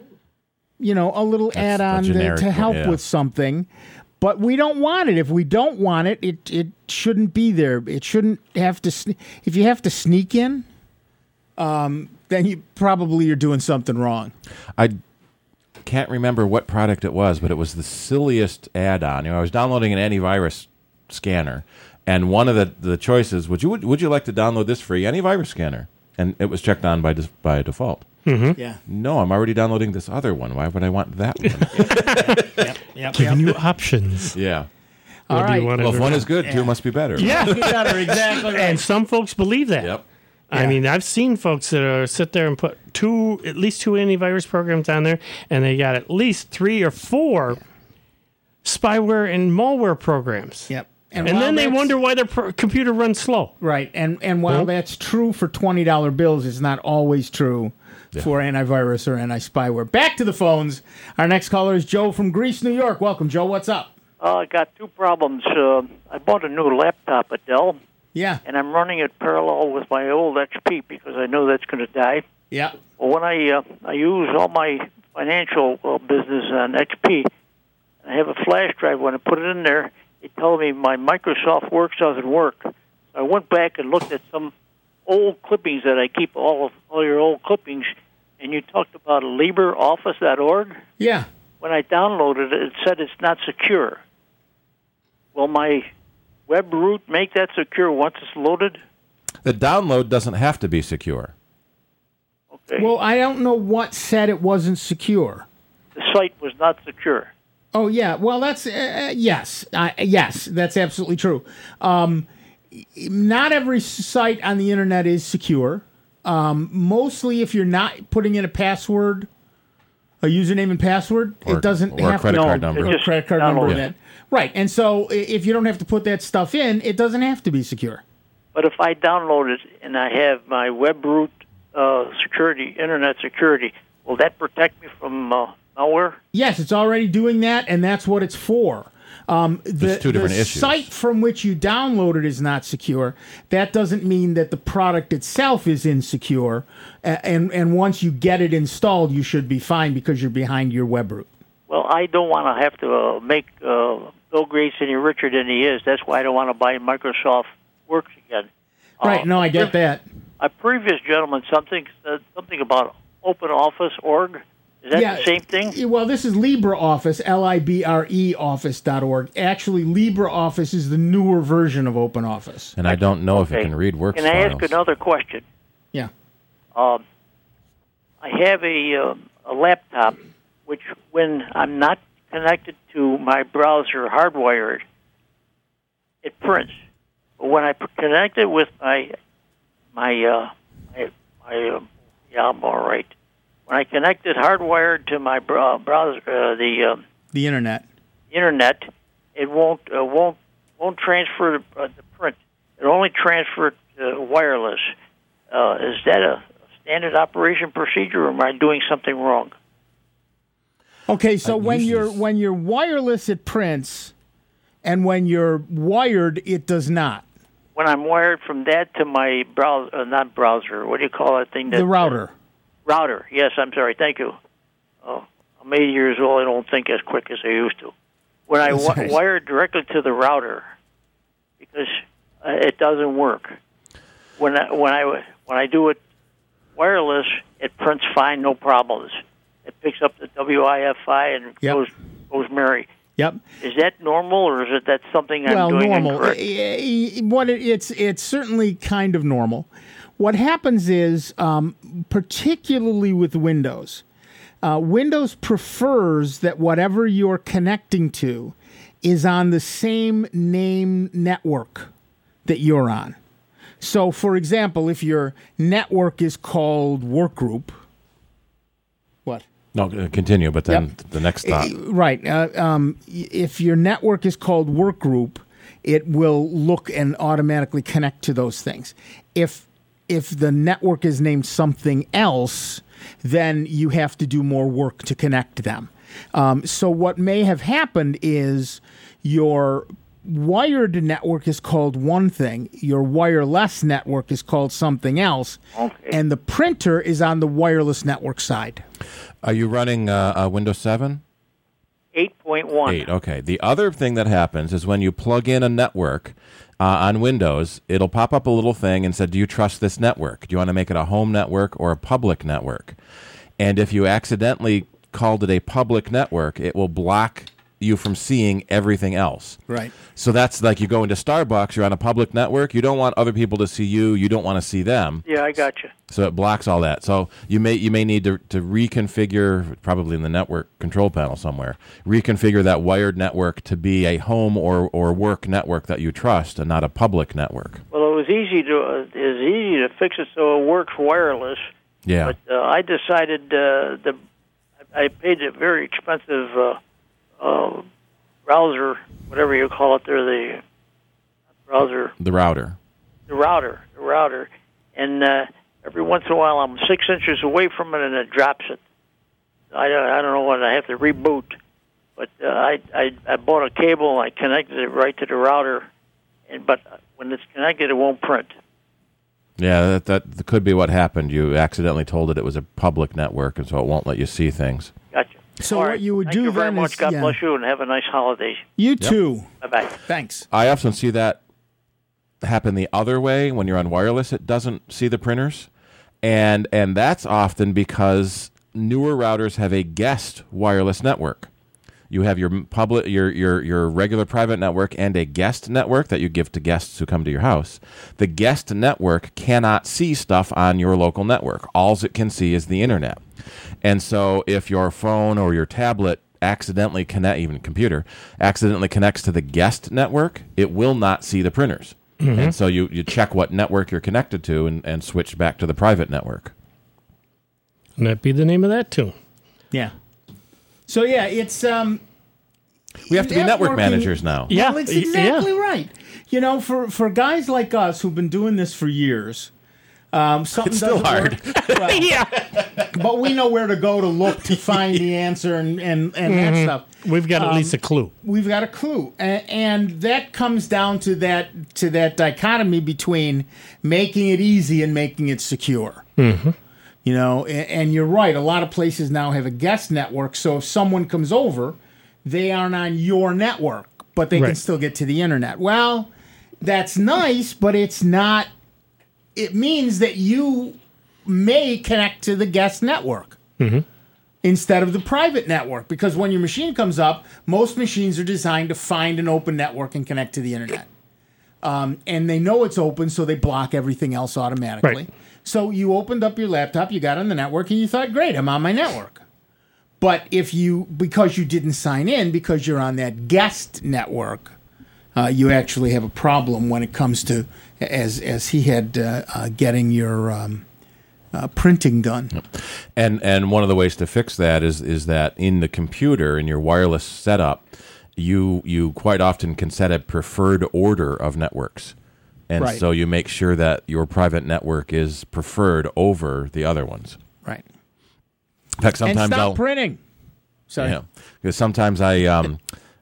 a little add-on to help with something. But we don't want it. If we don't want it, it shouldn't be there. It shouldn't have to. If you have to sneak in, then you're doing something wrong. I can't remember what product it was, but it was the silliest add-on. I was downloading an antivirus scanner, and one of the choices, would you like to download this free antivirus scanner? And it was checked on by default. Mm-hmm. Yeah. No, I'm already downloading this other one. Why would I want that one? Giving you options. Yeah. All right. Well, if one is good, two must be better. Yeah. Better, exactly. Right. And some folks believe that. Yep. I mean, I've seen folks that sit there and put at least two antivirus programs on there, and they got at least 3 or 4 spyware and malware programs. Yep. And then they wonder why their computer runs slow. Right. And while that's true for $20 bills, it's not always true for antivirus or anti-spyware. Back to the phones. Our next caller is Joe from Greece, New York. Welcome, Joe. What's up? I got 2 problems. I bought a new laptop at Dell. Yeah. And I'm running it parallel with my old XP because I know that's going to die. Yeah. Well, when I use all my financial business on XP, I have a flash drive. When I put it in there, it tells me my Microsoft Works doesn't work. So I went back and looked at some old clippings that I keep, all your old clippings, and you talked about LibreOffice.org. Yeah. When I downloaded it, it said it's not secure. Will my web root make that secure once it's loaded? The download doesn't have to be secure. Okay. Well, I don't know what said it wasn't secure. The site was not secure. Oh, yeah. Well, that's yes. Yes, that's absolutely true. Not every site on the internet is secure. Mostly if you're not putting in a password, a username and password, it doesn't have credit card number. Or a credit card number in it. Right. And so if you don't have to put that stuff in, it doesn't have to be secure. But if I download it and I have my web root security, internet security, will that protect me from malware? Yes, it's already doing that, and that's what it's for. There's 2 different issues. The site from which you download it is not secure. That doesn't mean that the product itself is insecure. And once you get it installed, you should be fine because you're behind your web root. Well, I don't want to have to make Bill Gates any richer than he is. That's why I don't want to buy Microsoft Works again. Right, no, I get that. A previous gentleman said something about OpenOffice.org. Is that the same thing? Well, this is LibreOffice, Libre office.org. Actually, LibreOffice is the newer version of OpenOffice. And I don't know if it can read Works files. Can I files. ask another question? Yeah. I have a laptop which, when I'm not connected to my browser hardwired, it prints. But when I connect it with I'm all right. When I connect it hardwired to my browser, the internet, it won't transfer the print. It only transfers wireless. Is that a standard operation procedure, or am I doing something wrong? Okay, so when you're wireless, it prints, and when you're wired, it does not. When I'm wired from that to my browser, not browser, what do you call that thing? The router. Router, yes, I'm sorry, thank you. I'm 80 years old, I don't think as quick as I used to. When I wire directly to the router, because it doesn't work. When I do it wireless, it prints fine, no problems. It picks up the WIFI and goes merry. Yep. Is that normal, or is that something I'm doing incorrect? It's certainly kind of normal. What happens is, particularly with Windows, Windows prefers that whatever you're connecting to is on the same name network that you're on. So, for example, if your network is called Workgroup, what? No, continue, but then the next thought. Right. If your network is called Workgroup, it will look and automatically connect to those things. If the network is named something else, then you have to do more work to connect them. So what may have happened is your wired network is called one thing, your wireless network is called something else, and the printer is on the wireless network side. Are you running Windows 7? 8.1. 8, okay. The other thing that happens is when you plug in a network on Windows, it'll pop up a little thing and say, do you trust this network? Do you want to make it a home network or a public network? And if you accidentally called it a public network, it will block you from seeing everything else. Right. So that's like you go into Starbucks, you're on a public network, you don't want other people to see you, you don't want to see them. Yeah, I got you. So it blocks all that. So you may need to reconfigure, probably in the network control panel somewhere, reconfigure that wired network to be a home or work network that you trust and not a public network. Well, it was easy to fix it so it works wireless. Yeah. But I decided I paid a very expensive browser, whatever you call it there, the browser. The router. The router. And every once in a while I'm 6 inches away from it and it drops it. I don't know what, I have to reboot. But I bought a cable and I connected it right to the router, but when it's connected it won't print. Yeah, that could be what happened. You accidentally told it was a public network, and so it won't let you see things. Gotcha. So All what right. you would Thank do you very then much. is... God bless you, and have a nice holiday. You too. Bye-bye. Thanks. I often see that happen the other way. When you're on wireless, it doesn't see the printers. And that's often because newer routers have a guest wireless network. You have your public, your regular private network and a guest network that you give to guests who come to your house. The guest network cannot see stuff on your local network. All it can see is the internet. And so if your phone or your tablet accidentally accidentally connects to the guest network, it will not see the printers. Mm-hmm. And so you check what network you're connected to and switch back to the private network. And that'd be the name of that too. Yeah. So yeah, it's we have to be network managers now. Yeah, well, it's exactly right. You know, for guys like us who've been doing this for years, something it's still hard. Well, yeah, but we know where to go to look to find the answer and that stuff. We've got at least a clue. We've got a clue, and that comes down to that dichotomy between making it easy and making it secure. Mm-hmm. You know, and you're right. A lot of places now have a guest network, so if someone comes over, they aren't on your network, but they can still get to the internet. Well, that's nice, but it's not. It means that you may connect to the guest network instead of the private network, because when your machine comes up, most machines are designed to find an open network and connect to the internet. And they know it's open, so they block everything else automatically. Right. So you opened up your laptop, you got on the network, and you thought, great, I'm on my network. But because you didn't sign in, because you're on that guest network, you actually have a problem when it comes to, as he had, getting your printing done. And one of the ways to fix that is that in the computer, in your wireless setup, you quite often can set a preferred order of networks. And so you make sure that your private network is preferred over the other ones. Right. In fact, sometimes and stop printing. Sorry. Yeah, because sometimes I'll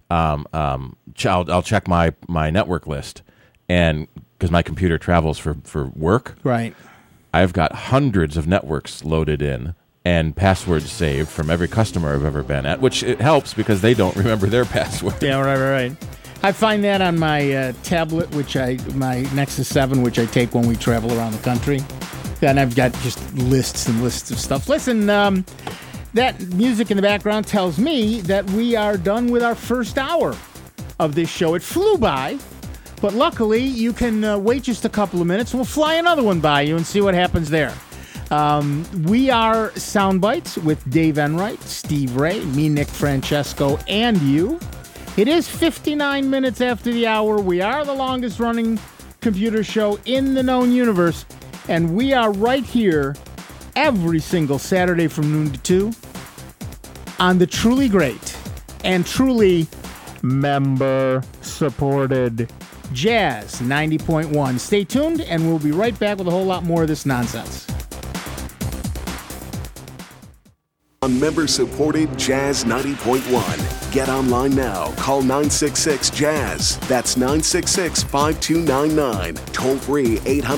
check my network list, and because my computer travels for work, right, I've got hundreds of networks loaded in and passwords saved from every customer I've ever been at, which it helps because they don't remember their password. Yeah, right. I find that on my tablet, my Nexus 7, which I take when we travel around the country. And I've got just lists and lists of stuff. Listen, that music in the background tells me that we are done with our first hour of this show. It flew by, but luckily you can wait just a couple of minutes. We'll fly another one by you and see what happens there. We are Soundbites with Dave Enright, Steve Ray, me, Nick Francesco, and you. It is 59 minutes after the hour. We are the longest running computer show in the known universe, and we are right here every single Saturday from noon to 2 on the truly great and truly member-supported Jazz 90.1. Stay tuned, and we'll be right back with a whole lot more of this nonsense. On member-supported Jazz 90.1. Get online now. Call 966-JAZZ. That's 966-5299. Toll free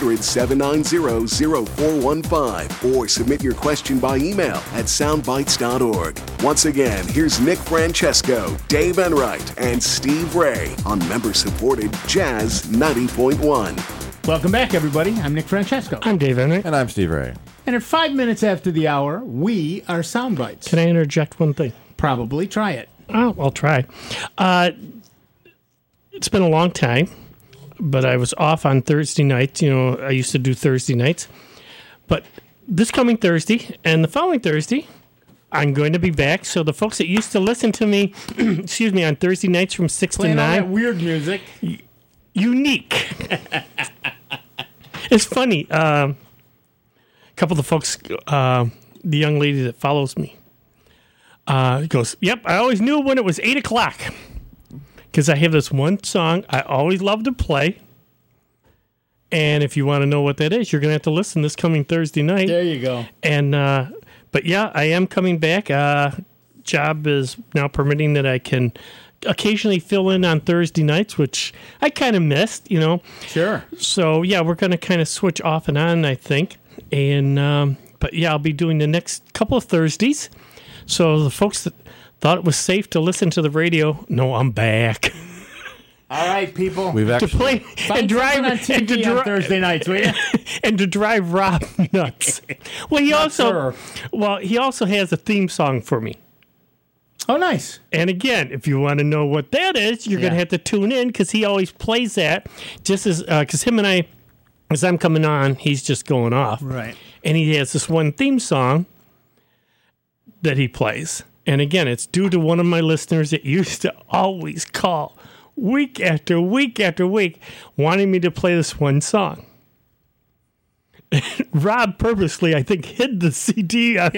800-790-0415. Or submit your question by email at soundbites.org. Once again, here's Nick Francesco, Dave Enright, and Steve Ray on member-supported Jazz 90.1. Welcome back, everybody. I'm Nick Francesco. I'm Dave Enright. And I'm Steve Ray. And at 5 minutes after the hour, we are Soundbites. Can I interject one thing? Probably. Try it. Oh, I'll try. It's been a long time, but I was off on Thursday nights. You know, I used to do Thursday nights. But this coming Thursday and the following Thursday, I'm going to be back. So the folks that used to listen to me, excuse me, on Thursday nights from 6 Playing to 9. all that weird music. Unique. It's funny. A couple of the folks, the young lady that follows me, goes, yep, I always knew when it was 8 o'clock because I have this one song I always love to play. And if you want to know what that is, you're going to have to listen this coming Thursday night. There you go. And, but yeah, I am coming back. Job is now permitting that I can occasionally fill in on Thursday nights, which I kind of missed, you know. Sure. So yeah, we're going to kind of switch off and on, I think. And, but yeah, I'll be doing the next couple of Thursdays. So the folks that thought it was safe to listen to the radio, no, I'm back. All right, people. We've To actually play and drive on TV on Thursday nights, will you? and to drive Rob nuts. Well, he sure. he also has a theme song for me. Oh, nice. And again, if you want to know what that is, you're going to have to tune in because he always plays that. Just as because him and I, as I'm coming on, he's just going off. Right. And he has this one theme song that he plays. And again, it's due to one of my listeners that used to always call week after week after week, wanting me to play this one song. Rob purposely, I think, hid the CD on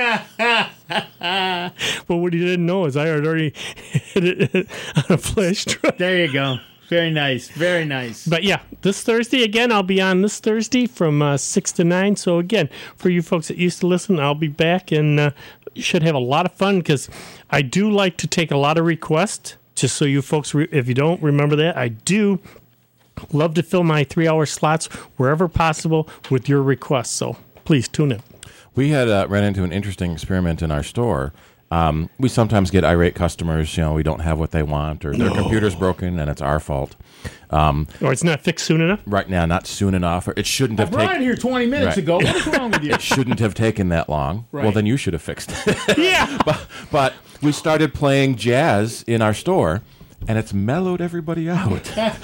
but what he didn't know is I had already hid it on a flash drive. There you go. Very nice. Very nice. But yeah, this Thursday, again, I'll be on this Thursday from 6 to 9. So again, for you folks that used to listen, I'll be back and you should have a lot of fun because I do like to take a lot of requests. Just so you folks, if you don't remember that, I do love to fill my 3-hour slots wherever possible with your requests. So please tune in. We had ran into an interesting experiment in our store. We sometimes get irate customers, you know, we don't have what they want or their computer's broken and it's our fault. Or it's not fixed soon enough? Right now, not soon enough. Or it shouldn't have I brought it here 20 minutes ago. What's wrong with you? It shouldn't have taken that long. Right. Well, then you should have fixed it. Yeah. But we started playing jazz in our store, and it's mellowed everybody out.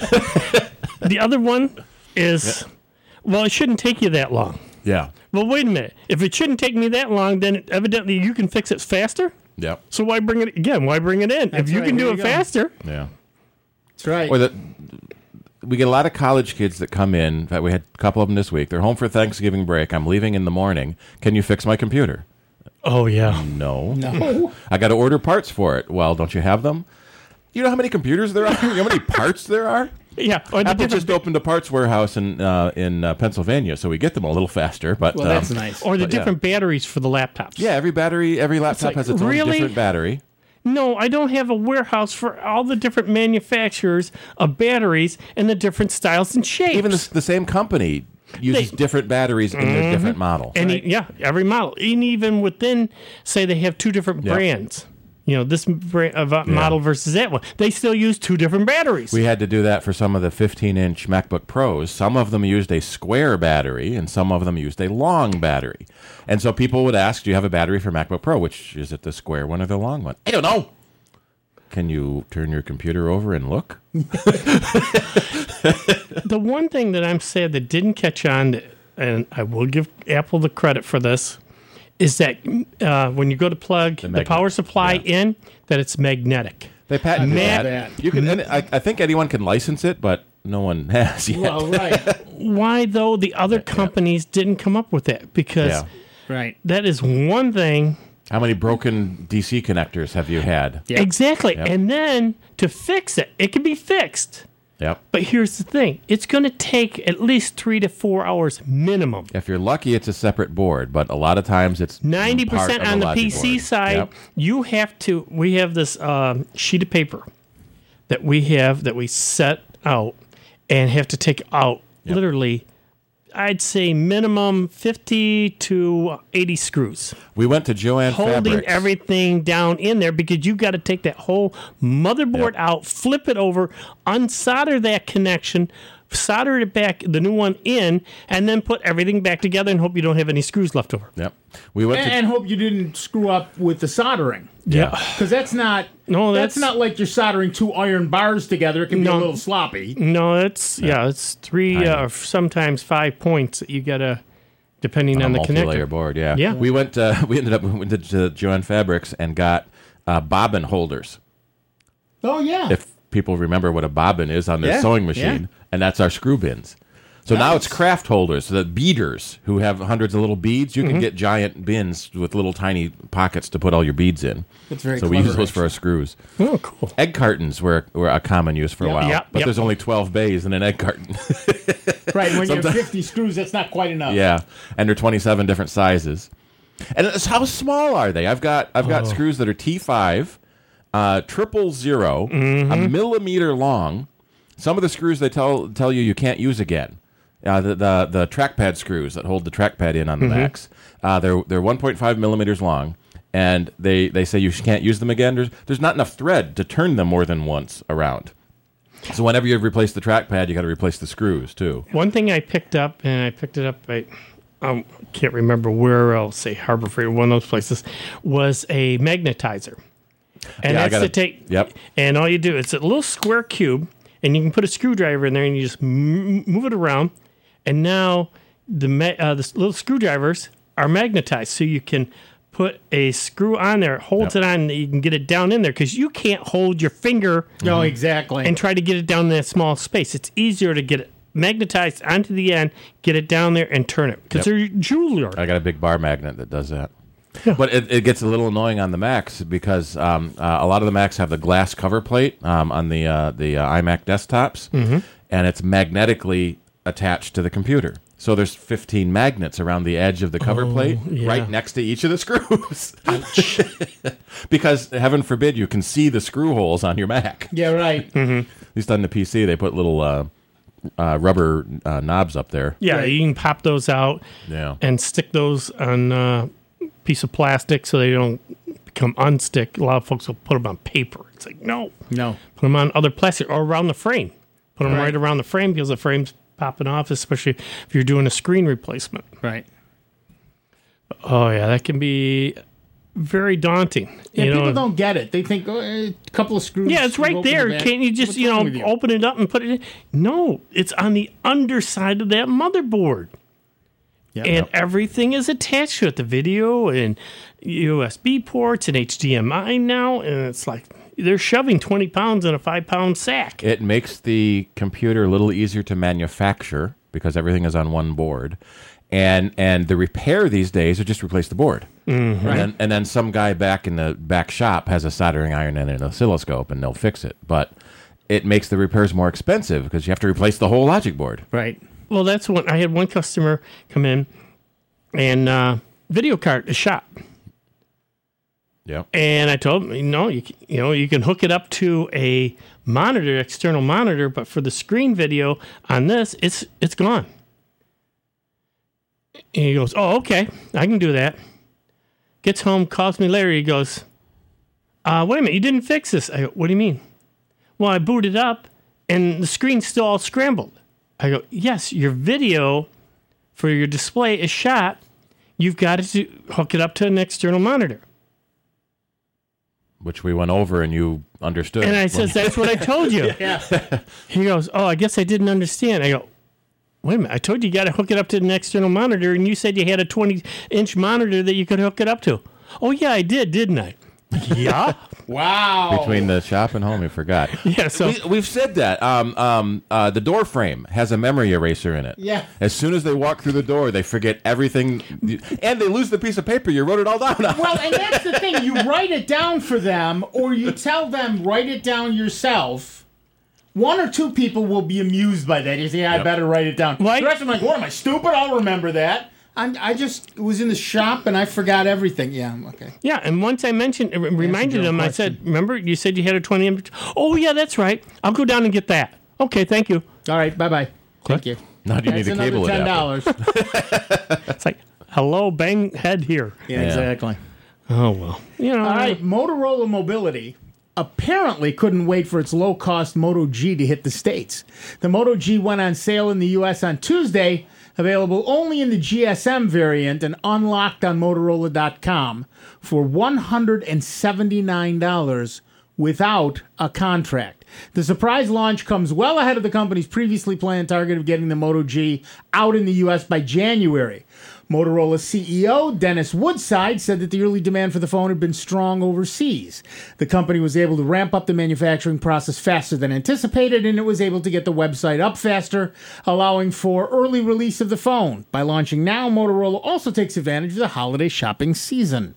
The other one is, well, it shouldn't take you that long. Yeah. Well, wait a minute. If it shouldn't take me that long, then evidently you can fix it faster. Yep. So why bring it again? Why bring it in? That's if you right. can do Here it you go. faster. Yeah. That's right. Or we get a lot of college kids that come in. In fact, we had a couple of them this week. They're home for Thanksgiving break. I'm leaving in the morning. Can you fix my computer? Oh, yeah. No. I got to order parts for it. Well, don't you have them? You know how many computers there are? You know how many parts there are? Yeah. Or the Apple different, just opened a parts warehouse in Pennsylvania, so we get them a little faster. But well, that's nice. or the but, yeah. different batteries for the laptops. Yeah, every laptop like, has its own really? different battery. No, I don't have a warehouse for all the different manufacturers of batteries and the different styles and shapes. Even the same company uses different batteries in their different model. And every model. And even within, say they have two different brands. You know, this brand, model versus that one. They still use two different batteries. We had to do that for some of the 15-inch MacBook Pros. Some of them used a square battery, and some of them used a long battery. And so people would ask, do you have a battery for MacBook Pro? Which is it, the square one or the long one? I don't know. Can you turn your computer over and look? The one thing that I'm sad that didn't catch on and I will give Apple the credit for this, is that when you go to plug the power supply in, that it's magnetic. They patented that. You can. And I think anyone can license it, but no one has yet. Well, right. Why, though, the other companies didn't come up with that? Because that is one thing. How many broken DC connectors have you had? Yep. Exactly. Yep. And then to fix it, it can be fixed. Yep. But here's the thing. It's going to take at least 3 to 4 hours minimum. If you're lucky, it's a separate board, but a lot of times it's 90% on the PC board. side. Yep. You have to, we have this sheet of paper that we set out and have to take out literally, I'd say minimum 50 to 80 screws. We went to Joann Holding Fabrics. everything down in there because you got to take that whole motherboard out, flip it over, unsolder that connection, solder it back, the new one in, and then put everything back together and hope you don't have any screws left over. Yep. We went and hope you didn't screw up with the soldering. Yeah. Because that's not not like you're soldering 2 iron bars together. It can be a little sloppy. No, it's 3 sometimes 5 points that you got to, depending on the connector. Multi-layer board, yeah. We went to Joann Fabrics and got bobbin holders. Oh, yeah. If people remember what a bobbin is on their sewing machine, and that's our screw bins. So now it's craft holders, so that beaders who have hundreds of little beads, you can get giant bins with little tiny pockets to put all your beads in. That's very So clever, we use those for our screws. Oh, cool. Egg cartons were a common use for a while, but there's only 12 bays in an egg carton. Right, when you have 50 screws, that's not quite enough. Yeah, and they're 27 different sizes. And how small are they? I've got screws that are T5, 000, a millimeter long. Some of the screws they tell you can't use again. The trackpad screws that hold the trackpad in on the Macs, they're 1.5 millimeters long, and they say you can't use them again. There's not enough thread to turn them more than once around. So whenever you replace the trackpad, you got to replace the screws too. One thing I picked up, and I picked it up I can't remember where, I'll say Harbor Freight, one of those places, was a magnetizer. And that's to take, and all you do, it's a little square cube, and you can put a screwdriver in there, and you just move it around. And now the little screwdrivers are magnetized, so you can put a screw on there, it holds it on, and you can get it down in there because you can't hold your finger. No, exactly. And try to get it down in that small space. It's easier to get it magnetized onto the end, get it down there, and turn it because they're jeweler. I got a big bar magnet that does that. Yeah. But it gets a little annoying on the Macs because a lot of the Macs have the glass cover plate on the iMac desktops, and it's magnetically attached to the computer. So there's 15 magnets around the edge of the cover plate, right next to each of the screws. Because, heaven forbid, you can see the screw holes on your Mac. Yeah, right. At least on the PC, they put little rubber knobs up there. Yeah, you can pop those out and stick those on a piece of plastic so they don't become unstick. A lot of folks will put them on paper. It's like, no. Put them on other plastic or around the frame. Put them right around the frame because the frame's popping off, especially if you're doing a screen replacement. Right. Oh, yeah, that can be very daunting. Yeah, people don't get it. They think a couple of screws. Yeah, it's right there. Can't you just, open it up and put it in? No, it's on the underside of that motherboard. And everything is attached to it. The video and USB ports and HDMI now. And it's like they're shoving 20 pounds in a 5-pound sack. It makes the computer a little easier to manufacture because everything is on one board. And the repair these days are just replace the board. And then some guy back in the back shop has a soldering iron and an oscilloscope, and they'll fix it. But it makes the repairs more expensive because you have to replace the whole logic board. Right. Well, that's one. I had one customer come in and video card is shot. Yeah. And I told him, you can hook it up to a monitor, external monitor, but for the screen video on this, it's gone. And he goes, "Oh, okay, I can do that." Gets home, calls me later. He goes, "Wait a minute, you didn't fix this." I go, "What do you mean?" "Well, I booted up, and the screen's still all scrambled." I go, "Yes, your video for your display is shot. You've got to hook it up to an external monitor." Which we went over and you understood. And I says, "That's what I told you." He goes, "Oh, I guess I didn't understand." I go, Wait a minute. I told you got to hook it up to an external monitor, and you said you had a 20-inch monitor that you could hook it up to. Oh, yeah, I did, didn't I? Yeah. Wow. Between the shop and home, you forgot. Yeah, so We've said that. The door frame has a memory eraser in it. Yeah. As soon as they walk through the door, they forget everything, and they lose the piece of paper. You wrote it all down. Well, and that's the thing. You write it down for them, or you tell them, write it down yourself. One or two people will be amused by that. You say, I better write it down. Like- The rest of them are like, what, am I stupid? I'll remember that. I just was in the shop and I forgot everything. Yeah, okay. yeah, and once I reminded him, I said, remember, you said you had a 20-inch. Oh, yeah, that's right. I'll go down and get that. Okay, thank you. All right, bye-bye. Thank you. Now you need a cable $10. It's like, hello, bang head here. Yeah, exactly. Oh, well. All right, Motorola Mobility apparently couldn't wait for its low-cost Moto G to hit the States. The Moto G went on sale in the U.S. on Tuesday, available only in the GSM variant and unlocked on Motorola.com for $179 without a contract. The surprise launch comes well ahead of the company's previously planned target of getting the Moto G out in the U.S. by January. Motorola's CEO, Dennis Woodside, said that the early demand for the phone had been strong overseas. The company was able to ramp up the manufacturing process faster than anticipated, and it was able to get the website up faster, allowing for early release of the phone. By launching now, Motorola also takes advantage of the holiday shopping season.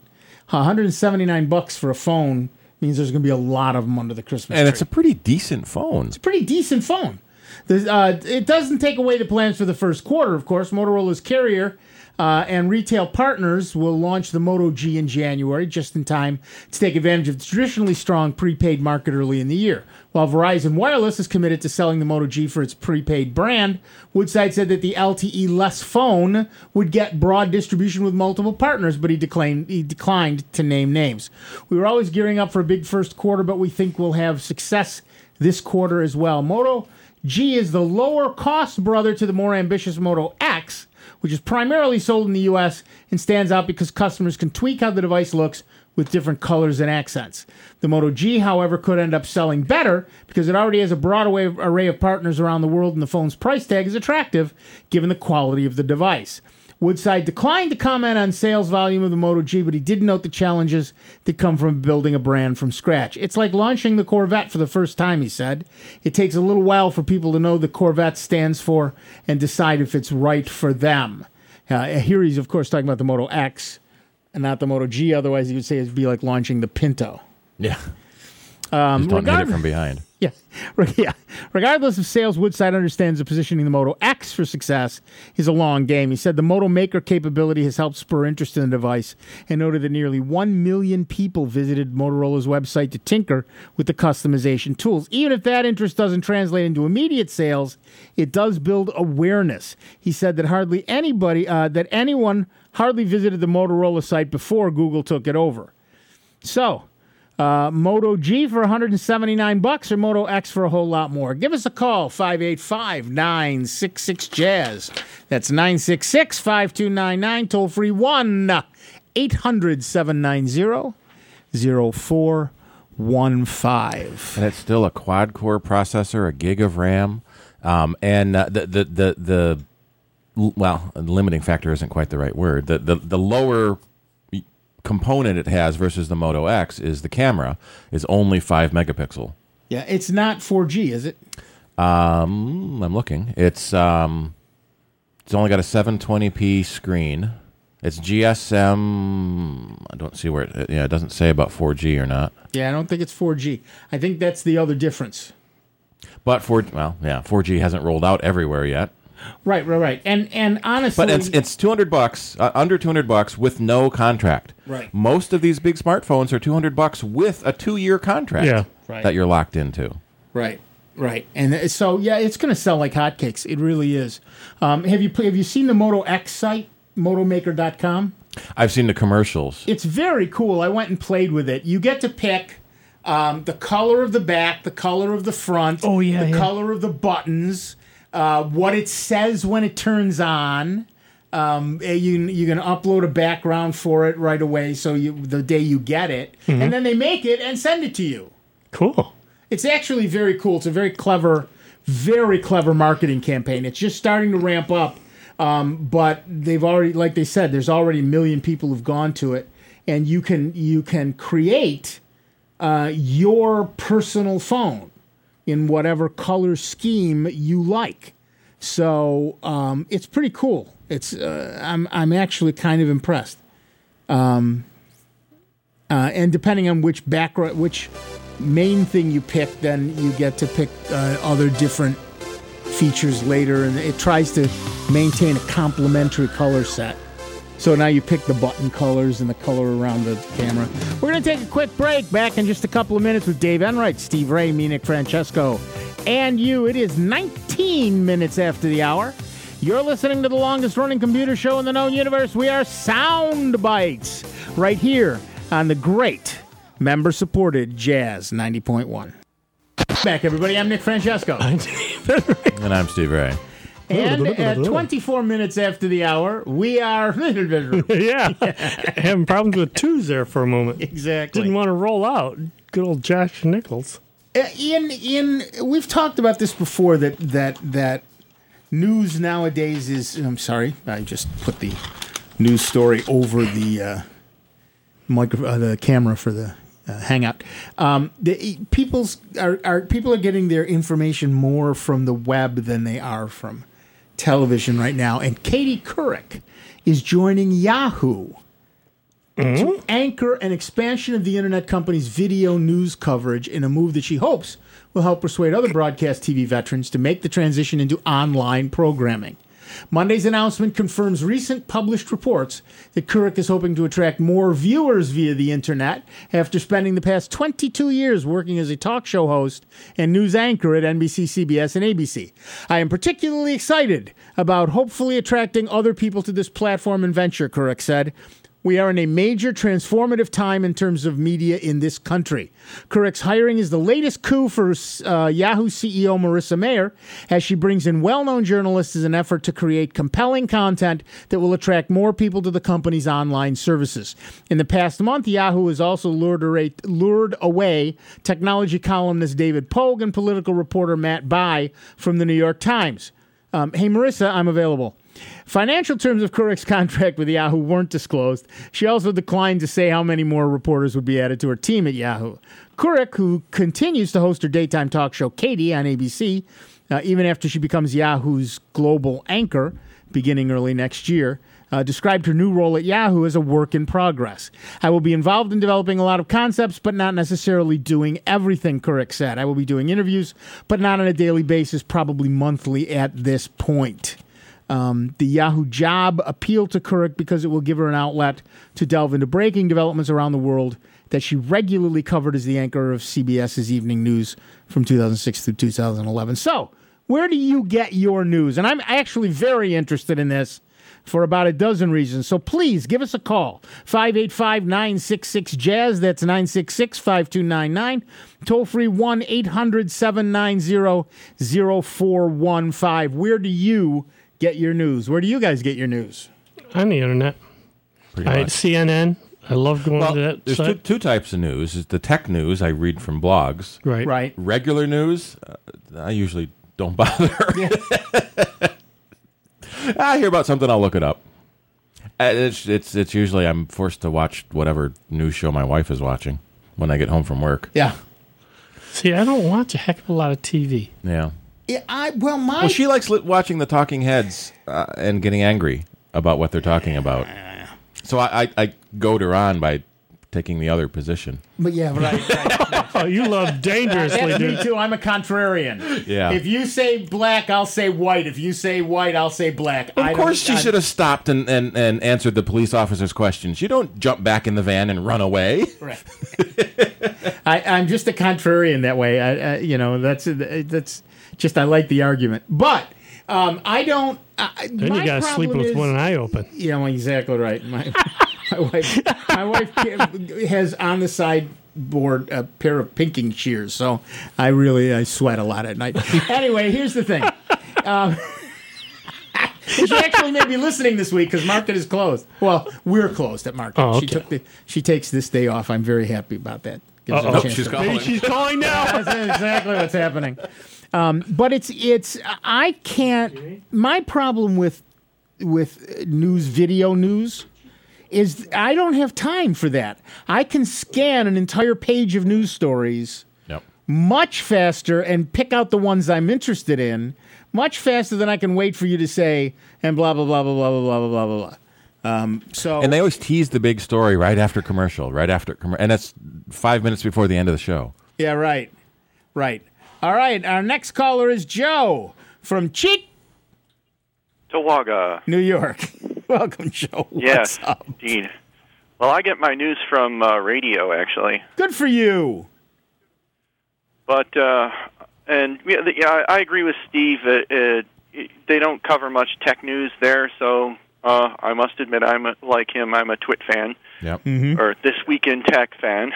$179 for a phone means there's going to be a lot of them under the Christmas tree. And it's a pretty decent phone. It's a pretty decent phone. It doesn't take away the plans for the first quarter, of course. Motorola's carrier and retail partners will launch the Moto G in January, just in time to take advantage of the traditionally strong prepaid market early in the year. While Verizon Wireless is committed to selling the Moto G for its prepaid brand, Woodside said that the LTE-less phone would get broad distribution with multiple partners, but he declined to name names. We were always gearing up for a big first quarter, but we think we'll have success this quarter as well. Moto G is the lower-cost brother to the more ambitious Moto X, which is primarily sold in the U.S. and stands out because customers can tweak how the device looks with different colors and accents. The Moto G, however, could end up selling better because it already has a broad array of partners around the world, and the phone's price tag is attractive given the quality of the device. Woodside declined to comment on sales volume of the Moto G, but he did note the challenges that come from building a brand from scratch. It's like launching the Corvette for the first time, he said. It takes a little while for people to know the Corvette stands for and decide if it's right for them. Here he's, of course, talking about the Moto X and not the Moto G. Otherwise, he would say it'd be like launching the Pinto. Yeah. Just don't hit it from behind. Yeah. Regardless of sales, Woodside understands that positioning the Moto X for success is a long game. He said the Moto Maker capability has helped spur interest in the device and noted that nearly 1 million people visited Motorola's website to tinker with the customization tools. Even if that interest doesn't translate into immediate sales, it does build awareness. He said that anyone hardly visited the Motorola site before Google took it over. So, Moto G for $179 or Moto X for a whole lot more. Give us a call, 585-966-JAZZ. That's 966-5299, toll free 1-800-790-0415. And it's still a quad-core processor, a gig of RAM, and the limiting factor isn't quite the right word. The lower component it has versus the Moto X is the camera is only 5 megapixel. Yeah, it's not 4G, is it? I'm looking. It's only got a 720p screen. It's GSM. I don't see where it doesn't say about 4G or not. Yeah, I don't think it's 4G. I think that's the other difference. But 4G hasn't rolled out everywhere yet. Right. And honestly, but it's $200, under $200 with no contract. Right. Most of these big smartphones are $200 with a 2-year contract. Yeah. Right. That you're locked into. Right. And so it's going to sell like hotcakes. It really is. Have you seen the Moto X site, motomaker.com? I've seen the commercials. It's very cool. I went and played with it. You get to pick the color of the back, the color of the front, the color of the buttons. What it says when it turns on. You can upload a background for it right away, so the day you get it, and then they make it and send it to you. Cool. It's actually very cool. It's a very clever very clever marketing campaign. It's just starting to ramp up, but they've already, like they said, there's already 1 million people who've gone to it, and you can create your personal phone in whatever color scheme you like. So it's pretty cool. It's I'm actually kind of impressed. And depending on which main thing you pick, then you get to pick other different features later, and it tries to maintain a complementary color set. So now you pick the button colors and the color around the camera. We're going to take a quick break. Back in just a couple of minutes with Dave Enright, Steve Ray, me, Nick Francesco, and you. It is 19 minutes after the hour. You're listening to the longest-running computer show in the known universe. We are Sound Bites, right here on the great member-supported Jazz 90.1. Back, everybody. I'm Nick Francesco. And I'm Steve Ray. And at 24 minutes after the hour, we are... Yeah. Having problems with twos there for a moment. Exactly. Didn't want to roll out. Good old Josh Nichols. We've talked about this before, that news nowadays is... I'm sorry. I just put the news story over the the camera for the Hangout. People are getting their information more from the web than they are from television right now. And Katie Couric is joining Yahoo to anchor an expansion of the internet company's video news coverage in a move that she hopes will help persuade other broadcast TV veterans to make the transition into online programming. Monday's announcement confirms recent published reports that Couric is hoping to attract more viewers via the internet after spending the past 22 years working as a talk show host and news anchor at NBC, CBS, and ABC. I am particularly excited about hopefully attracting other people to this platform and venture, Couric said. We are in a major transformative time in terms of media in this country. Couric's hiring is the latest coup for Yahoo CEO Marissa Mayer, as she brings in well-known journalists as an effort to create compelling content that will attract more people to the company's online services. In the past month, Yahoo has also lured away technology columnist David Pogue and political reporter Matt Bai from the New York Times. Hey, Marissa, I'm available. Financial terms of Couric's contract with Yahoo weren't disclosed. She also declined to say how many more reporters would be added to her team at Yahoo. Couric, who continues to host her daytime talk show Katie on ABC, even after she becomes Yahoo's global anchor beginning early next year, described her new role at Yahoo as a work in progress. I will be involved in developing a lot of concepts, but not necessarily doing everything, Couric said. I will be doing interviews, but not on a daily basis, probably monthly at this point. The Yahoo job appealed to Couric because it will give her an outlet to delve into breaking developments around the world that she regularly covered as the anchor of CBS's evening news from 2006 through 2011. So, where do you get your news? And I'm actually very interested in this for about a dozen reasons. So please give us a call. 585-966-JAZZ. That's 966-5299. Toll free 1-800-790-0415. Where do you get your news? Where do you guys get your news? On the internet. CNN. I love going to that there's site. two types of news. It's the tech news I read from blogs. Right. Regular news, I usually don't bother. Yeah. I hear about something, I'll look it up. It's usually I'm forced to watch whatever news show my wife is watching when I get home from work. Yeah. See, I don't watch a heck of a lot of TV. Yeah. Yeah, she likes watching the talking heads and getting angry about what they're talking about. So I goad her on by taking the other position. But yeah, right. Oh, you love dangerously, That's dude. me too. I'm a contrarian. Yeah. If you say black, I'll say white. If you say white, I'll say black. Of course she should have stopped and answered the police officer's questions. You don't jump back in the van and run away. Right. I'm just a contrarian that way. That's just I like the argument. But I don't... Then you got to sleep with one eye open. Yeah, well, exactly right. My wife has on the sideboard a pair of pinking shears, so I sweat a lot at night. Anyway, here's the thing. She actually may be listening this week because Market is closed. Well, we're closed at Market. Oh, okay. She takes this day off. I'm very happy about that. She's calling. Maybe she's calling now. That's exactly what's happening. But it's I can't. My problem with video news is I don't have time for that. I can scan an entire page of news stories much faster and pick out the ones I'm interested in much faster than I can wait for you to say and blah blah blah blah blah blah blah blah blah. And they always tease the big story right after commercial, and that's 5 minutes before the end of the show. Yeah, right. All right, our next caller is Joe from Cheektowaga, New York. Welcome, Joe. Yes, What's up? indeed. Well, I get my news from radio, actually. Good for you. But I agree with Steve. They don't cover much tech news there, so I must admit like him. I'm a Twit fan, or This Week in Tech fan.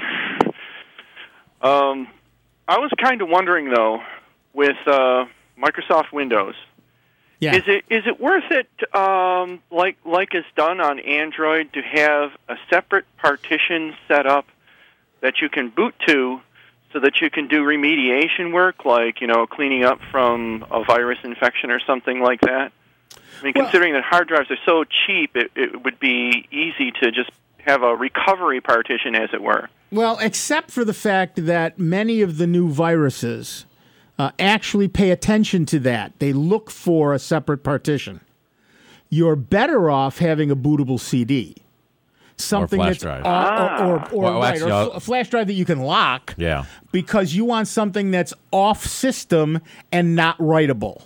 I was kind of wondering though, with Microsoft Windows, is it worth it, like is done on Android, to have a separate partition set up that you can boot to, so that you can do remediation work, like cleaning up from a virus infection or something like that? I mean, considering that hard drives are so cheap, it would be easy to just have a recovery partition, as it were. Well, except for the fact that many of the new viruses actually pay attention to that. They look for a separate partition. You're better off having a bootable CD. Something or flash that's drive. or a flash drive that you can lock. Yeah. Because you want something that's off system and not writable.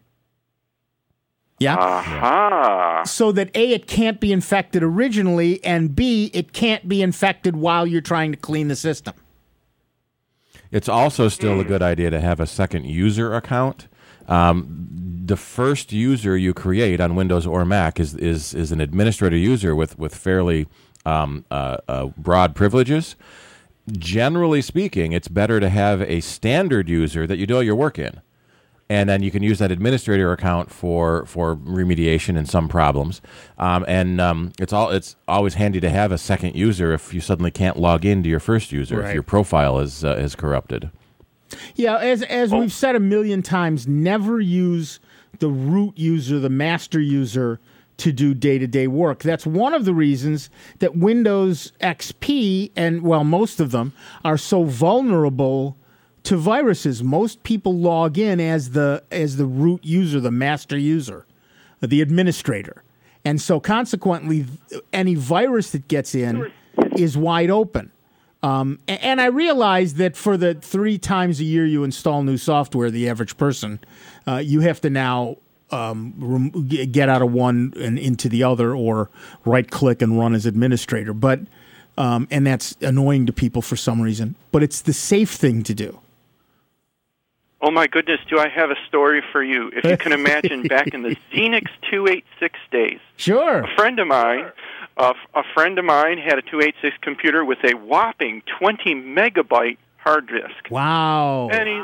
Yeah. So that A, it can't be infected originally, and B, it can't be infected while you're trying to clean the system. It's also still a good idea to have a second user account. The first user you create on Windows or Mac is an administrator user with fairly broad privileges. Generally speaking, it's better to have a standard user that you do all your work in, and then you can use that administrator account for remediation and some problems. It's always handy to have a second user if you suddenly can't log into your first user, if your profile is corrupted. Yeah, as we've said a million times, never use the root user, the master user, to do day-to-day work. That's one of the reasons that Windows XP, and most of them, are so vulnerable to viruses. Most people log in as the root user, the master user, the administrator. And so consequently, any virus that gets in is wide open. And I realize that for the 3 times a year you install new software, the average person, you have to now get out of one and into the other, or right-click and run as administrator. But and that's annoying to people for some reason. But it's the safe thing to do. Oh, my goodness, do I have a story for you. If you can imagine back in the Xenix 286 days. Sure. A friend of mine had a 286 computer with a whopping 20-megabyte hard disk. Wow. And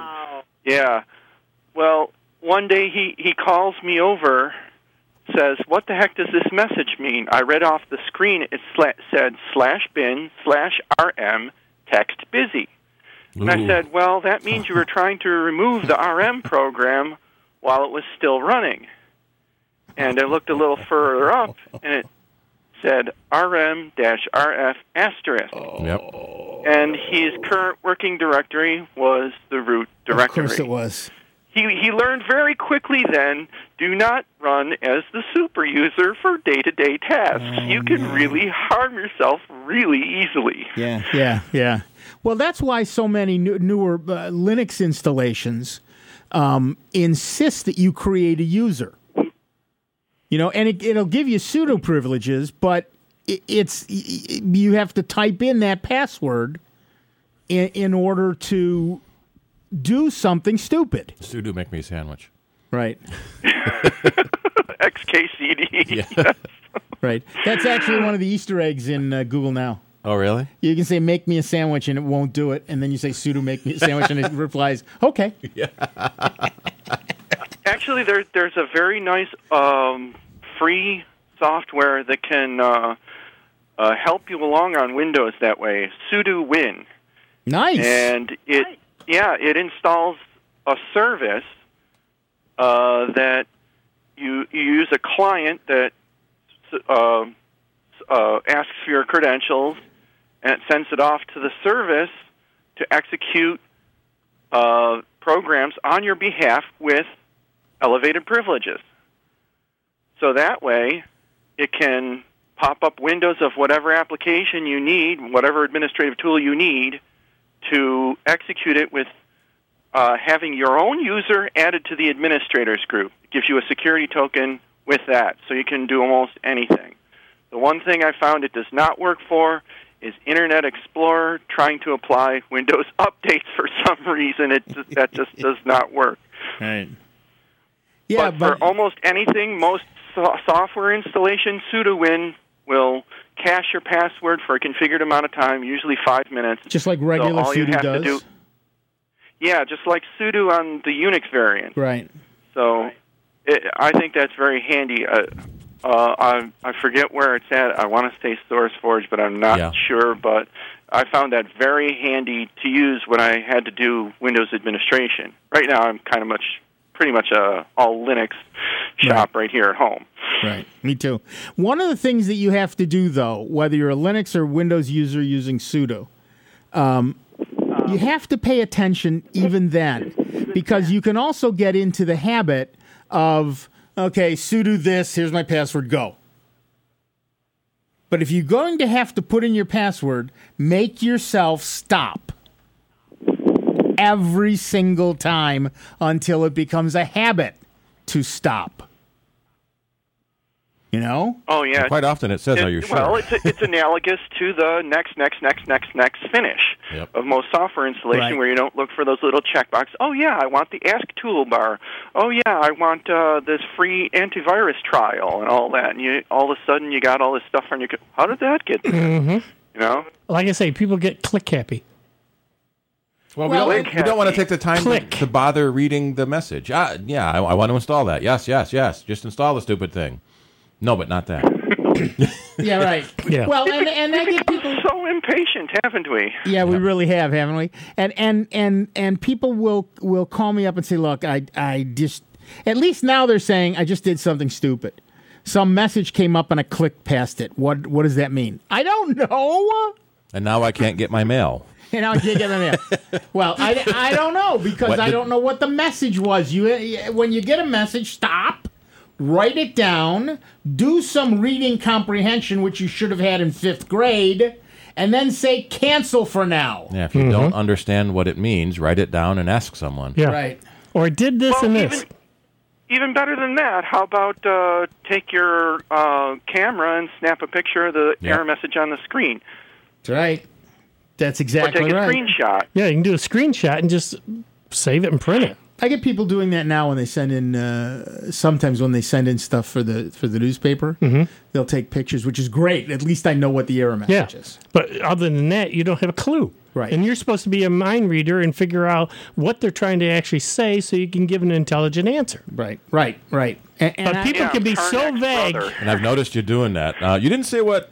well, one day he calls me over, says, "What the heck does this message mean?" I read off the screen. It said /bin/rm text busy. And I said, "Well, that means you were trying to remove the RM program while it was still running." And I looked a little further up, and it said RM-RF *. And his current working directory was the root directory. Of course it was. He learned very quickly then, do not run as the super user for day-to-day tasks. You can really harm yourself really easily. Yeah. Well, that's why so many newer Linux installations insist that you create a user. And it'll give you pseudo privileges, but you have to type in that password in order to do something stupid. Sudo make me a sandwich. Right. XKCD. Yes. Right. That's actually one of the Easter eggs in Google Now. Oh, really? You can say, "Make me a sandwich," and it won't do it. And then you say, "Sudo make me a sandwich," and it replies, "Okay." Yeah. Actually, there's a very nice free software that can help you along on Windows that way. Sudo Win. Nice. And it installs a service that you use a client that asks for your credentials and it sends it off to the service to execute programs on your behalf with elevated privileges. So that way, it can pop up windows of whatever application you need, whatever administrative tool you need, to execute it with having your own user added to the administrators group. It gives you a security token with that, so you can do almost anything. The one thing I found it does not work for is Internet Explorer trying to apply Windows updates for some reason. That just does not work. Right. Yeah, but for almost anything, most software installation, SudoWin will cache your password for a configured amount of time, usually 5 minutes. Just like regular sudo does? Yeah, just like sudo on the Unix variant. Right. So I think that's very handy. I forget where it's at. I want to say SourceForge, but I'm not sure. But I found that very handy to use when I had to do Windows administration. Right now, I'm pretty much a all Linux shop right here at home. Right, me too. One of the things that you have to do, though, whether you're a Linux or Windows user using sudo, you have to pay attention even then, because you can also get into the habit of, okay, sudo this, here's my password, go. But if you're going to have to put in your password, make yourself stop every single time until it becomes a habit to stop. You know? Oh, yeah. And quite often it says, are you sure? Well, it's analogous to the next finish of most software installation, where you don't look for those little checkboxes. Oh, yeah, I want the Ask toolbar. Oh, yeah, I want this free antivirus trial and all that. And all of a sudden you got all this stuff on your... How did that get there? Mm-hmm. You know? Like I say, people get click happy. Well, we don't want to take the time to bother reading the message. I want to install that. Yes. Just install the stupid thing. No, but not that. Yeah, right. Yeah. Well, and I get people so impatient, haven't we? Yeah, we really have, haven't we? And people will call me up and say, "Look, I just..." At least now they're saying, "I just did something stupid. Some message came up and I clicked past it. What does that mean?" I don't know. And now I can't get my mail. And now I can't get my mail. Well, I don't know, because I don't know what the message was. When you get a message, stop. Write it down, do some reading comprehension, which you should have had in 5th grade, and then say cancel for now. Yeah, if you don't understand what it means, write it down and ask someone. Yeah. Right. Or did this and this. Even better than that, how about take your camera and snap a picture of the error message on the screen? That's right. That's exactly right. Or take a screenshot. Yeah, you can do a screenshot and just save it and print it. I get people doing that now when they send in. Sometimes when they send in stuff for the newspaper, they'll take pictures, which is great. At least I know what the error message is. But other than that, you don't have a clue. Right. And you're supposed to be a mind reader and figure out what they're trying to actually say, so you can give an intelligent answer. Right. But people can be so vague. And I've noticed you doing that. You didn't say what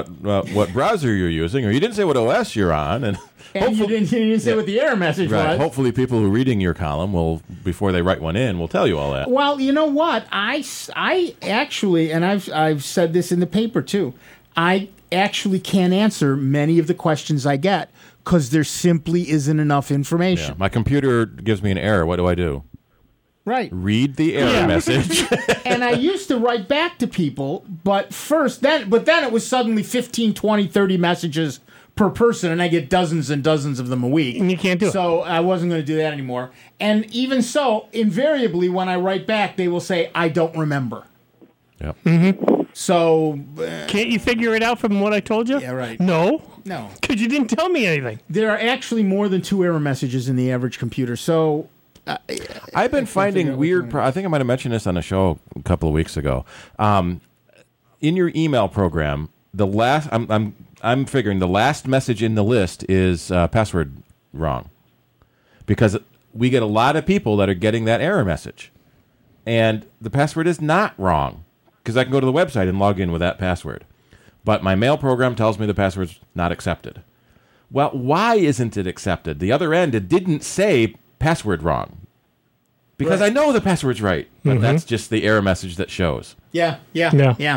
browser you're using, or you didn't say what OS you're on, and you didn't say what the error message was. Hopefully, people who are reading your column will, before they write one in, will tell you all that. Well, you know what? I actually, and I've said this in the paper too, I actually can't answer many of the questions I get because there simply isn't enough information. Yeah. My computer gives me an error. What do I do? Right. Read the error message. And I used to write back to people, but then it was suddenly 15, 20, 30 messages per person, and I get dozens and dozens of them a week. And you can't do it. So I wasn't going to do that anymore. And even so, invariably, when I write back, they will say, "I don't remember." Yep. Mm-hmm. So... can't you figure it out from what I told you? Yeah, right. No. Because you didn't tell me anything. There are actually more than 2 error messages in the average computer, so... I've been finding weird... I think I might have mentioned this on a show a couple of weeks ago. In your email program, the last... I'm figuring the last message in the list is password wrong. Because we get a lot of people that are getting that error message. And the password is not wrong. Because I can go to the website and log in with that password. But my mail program tells me the password's not accepted. Well, why isn't it accepted? The other end, it didn't say password wrong. Because I know the password's right, but that's just the error message that shows. Yeah. It's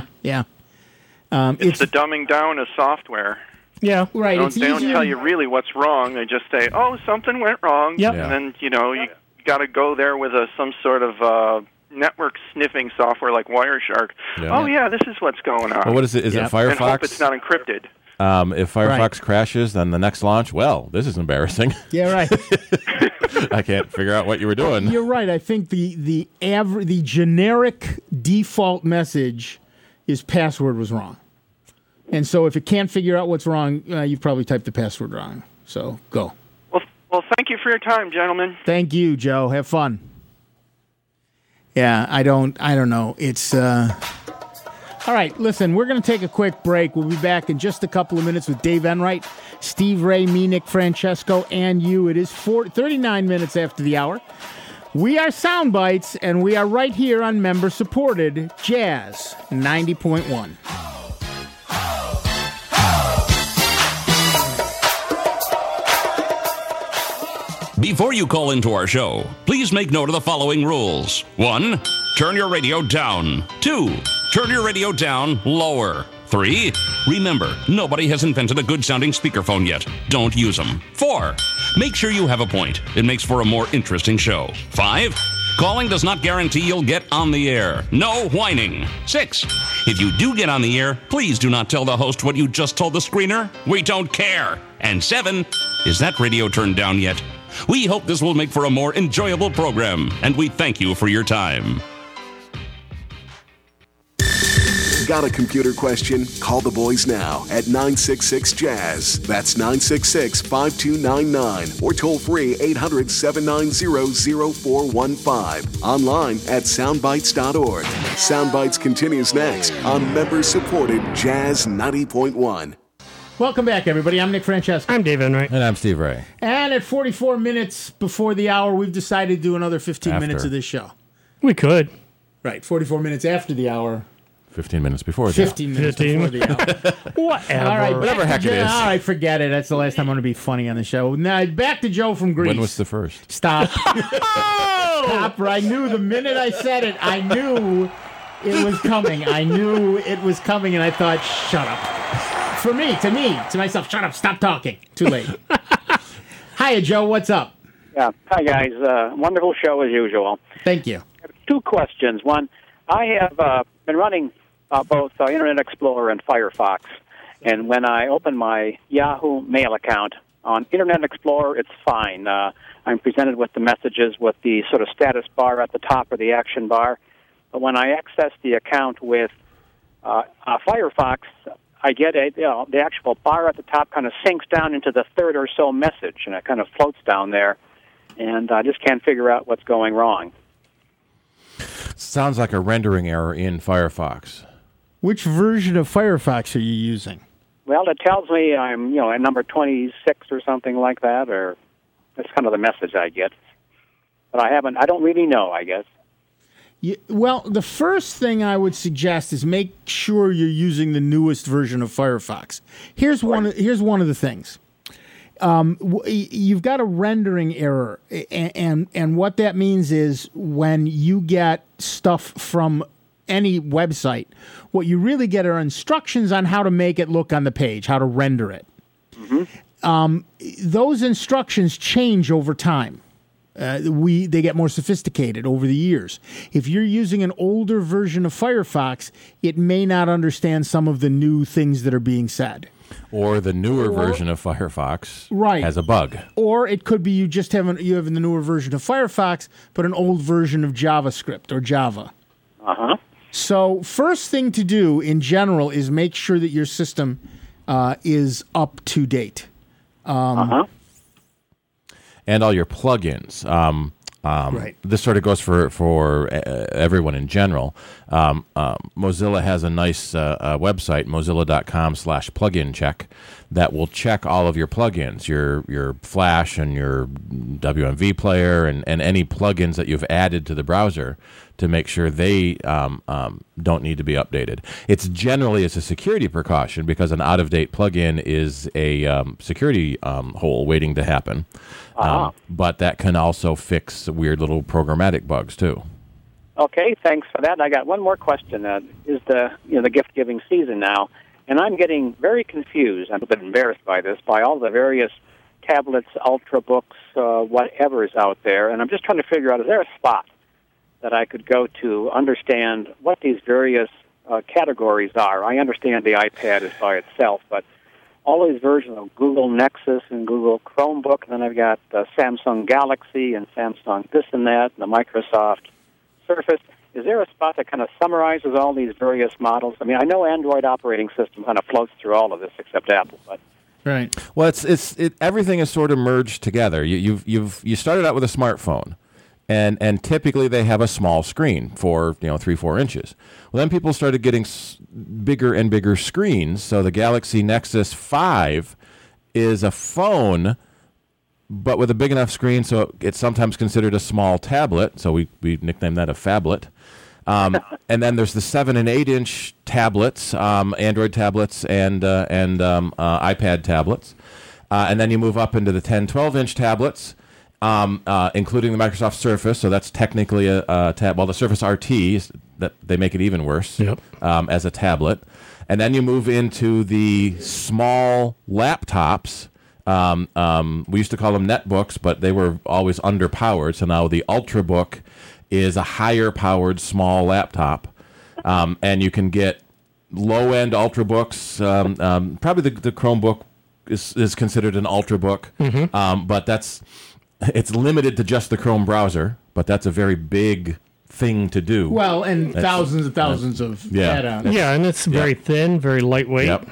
the dumbing down of software. Yeah, right. They don't tell you really what's wrong. They just say, "Oh, something went wrong," and then you got to go there with some sort of network sniffing software like Wireshark. Yeah. Oh yeah, this is what's going on. Well, what is it? Is it Firefox? And hope it's not encrypted. If Firefox crashes, then the next launch, well, this is embarrassing. Yeah, right. I can't figure out what you were doing. You're right. I think the generic default message is password was wrong. And so if it can't figure out what's wrong, you've probably typed the password wrong. So go. Well, thank you for your time, gentlemen. Thank you, Joe. Have fun. Yeah, I don't know. It's all right, listen, we're going to take a quick break. We'll be back in just a couple of minutes with Dave Enright, Steve Ray, me, Nick Francesco, and you. It is 39 minutes after the hour. We are Soundbites, and we are right here on member-supported Jazz 90.1. Before you call into our show, please make note of the following rules. 1, turn your radio down. 2, turn your radio down lower. 3, remember, nobody has invented a good-sounding speakerphone yet. Don't use them. 4, make sure you have a point. It makes for a more interesting show. 5, calling does not guarantee you'll get on the air. No whining. 6, if you do get on the air, please do not tell the host what you just told the screener. We don't care. And 7, is that radio turned down yet? We hope this will make for a more enjoyable program, and we thank you for your time. Got a computer question? Call the boys now at 966-JAZZ. That's 966-5299. Or toll free 800-790-0415. Online at soundbites.org. Soundbites continues next on member-supported Jazz 90.1. Welcome back, everybody. I'm Nick Francesco. I'm Dave Enright. And I'm Steve Ray. And at 44 minutes before the hour, we've decided to do another 15 minutes of this show. We could. Right, 44 minutes after the hour. 15 minutes before the 15 minutes before the hour. Whatever. All right, whatever heck it is. All right, forget it. That's the last time I'm going to be funny on the show. Now, back to Joe from Greece. When was the first? Stop. Stop. I knew the minute I said it, I knew it was coming. I knew it was coming, and I thought, shut up. To myself, shut up, stop talking. Too late. Hiya, Joe, what's up? Yeah, hi, guys. Wonderful show as usual. Thank you. 2 questions. One, I have been running both Internet Explorer and Firefox, and when I open my Yahoo Mail account on Internet Explorer, it's fine. I'm presented with the messages with the sort of status bar at the top or the action bar. But when I access the account with Firefox, I get the actual bar at the top kind of sinks down into the third or so message, and it kind of floats down there, and I just can't figure out what's going wrong. Sounds like a rendering error in Firefox. Which version of Firefox are you using? Well, it tells me I'm, at number 26 or something like that, or that's kind of the message I get. But I don't really know, I guess. Well, the first thing I would suggest is make sure you're using the newest version of Firefox. Here's one of the things. You've got a rendering error, and what that means is when you get stuff from any website, what you really get are instructions on how to make it look on the page, how to render it. Mm-hmm. Those instructions change over time. They get more sophisticated over the years. If you're using an older version of Firefox, it may not understand some of the new things that are being said. Or the newer version of Firefox has a bug. Or it could be you have the newer version of Firefox, but an old version of JavaScript or Java. Uh-huh. So first thing to do in general is make sure that your system is up to date. And all your plugins. Right. This sort of goes for everyone in general. Mozilla has a nice website, mozilla.com/plugin check, that will check all of your plugins, your Flash and your WMV player and any plugins that you've added to the browser to make sure they don't need to be updated. It's generally as a security precaution because an out-of-date plug-in is a security hole waiting to happen. But that can also fix weird little programmatic bugs too. Okay, thanks for that. I got one more question. Is the gift giving season now, and I'm getting very confused. I'm a bit embarrassed by this, by all the various tablets, ultrabooks, whatever is out there, and I'm just trying to figure out, is there a spot that I could go to understand what these various categories are? I understand the iPad is by itself, but all these versions of Google Nexus and Google Chromebook, and then I've got Samsung Galaxy and Samsung this and that, and the Microsoft Surface. Is there a spot that kind of summarizes all these various models? I mean, I know Android operating system kind of floats through all of this except Apple, but right. Well, it's everything is sort of merged together. You started out with a smartphone, and typically they have a small screen for 3-4 inches. Well, then people started getting bigger and bigger screens. So the Galaxy Nexus 5 is a phone, but with a big enough screen, so it's sometimes considered a small tablet. So we nicknamed that a phablet. And then there's the 7 and 8 inch tablets, Android tablets and iPad tablets. And then you move up into the 10, 12 inch tablets, including the Microsoft Surface. So that's technically a tab. Well, the Surface RT, that they make it even worse as a tablet. And then you move into the small laptops. We used to call them netbooks, but they were always underpowered. So now the Ultrabook is a higher-powered small laptop, and you can get low-end Ultrabooks. Probably the Chromebook is considered an Ultrabook, but it's limited to just the Chrome browser. But that's a very big thing to do. Well, and thousands and thousands of add-ons. Yeah, and it's very thin, very lightweight. Yep.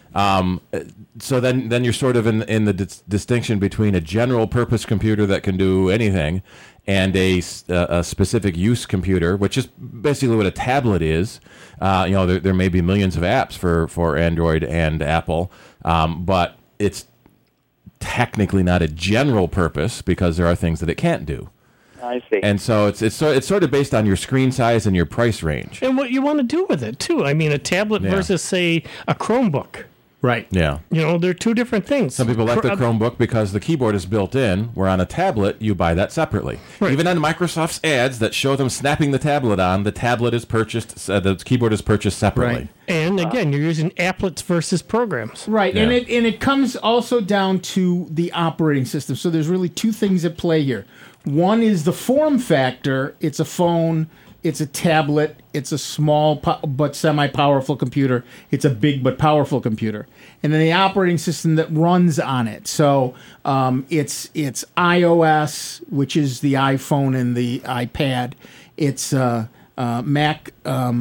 So then you're sort of in the distinction between a general-purpose computer that can do anything and a specific use computer, which is basically what a tablet is. There may be millions of apps for Android and Apple, but it's technically not a general purpose because there are things that it can't do. I see. And so it's sort of based on your screen size and your price range. And what you want to do with it, too. I mean, a tablet versus, say, a Chromebook. Right. Yeah. They're two different things. Some people like the Chromebook because the keyboard is built in, where on a tablet, you buy that separately. Right. Even on Microsoft's ads that show them snapping the tablet on, the tablet is purchased, the keyboard is purchased separately. Right. And again, you're using applets versus programs. Right. Yeah. And it comes also down to the operating system. So there's really two things at play here. One is the form factor. It's a phone. It's a tablet. It's a small but semi-powerful computer. It's a big but powerful computer. And then the operating system that runs on it. So it's iOS, which is the iPhone and the iPad. It's Mac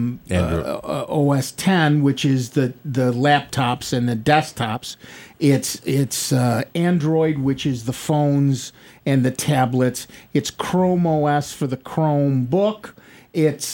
OS 10, which is the laptops and the desktops. It's Android, which is the phones and the tablets. It's Chrome OS for the Chromebook. It's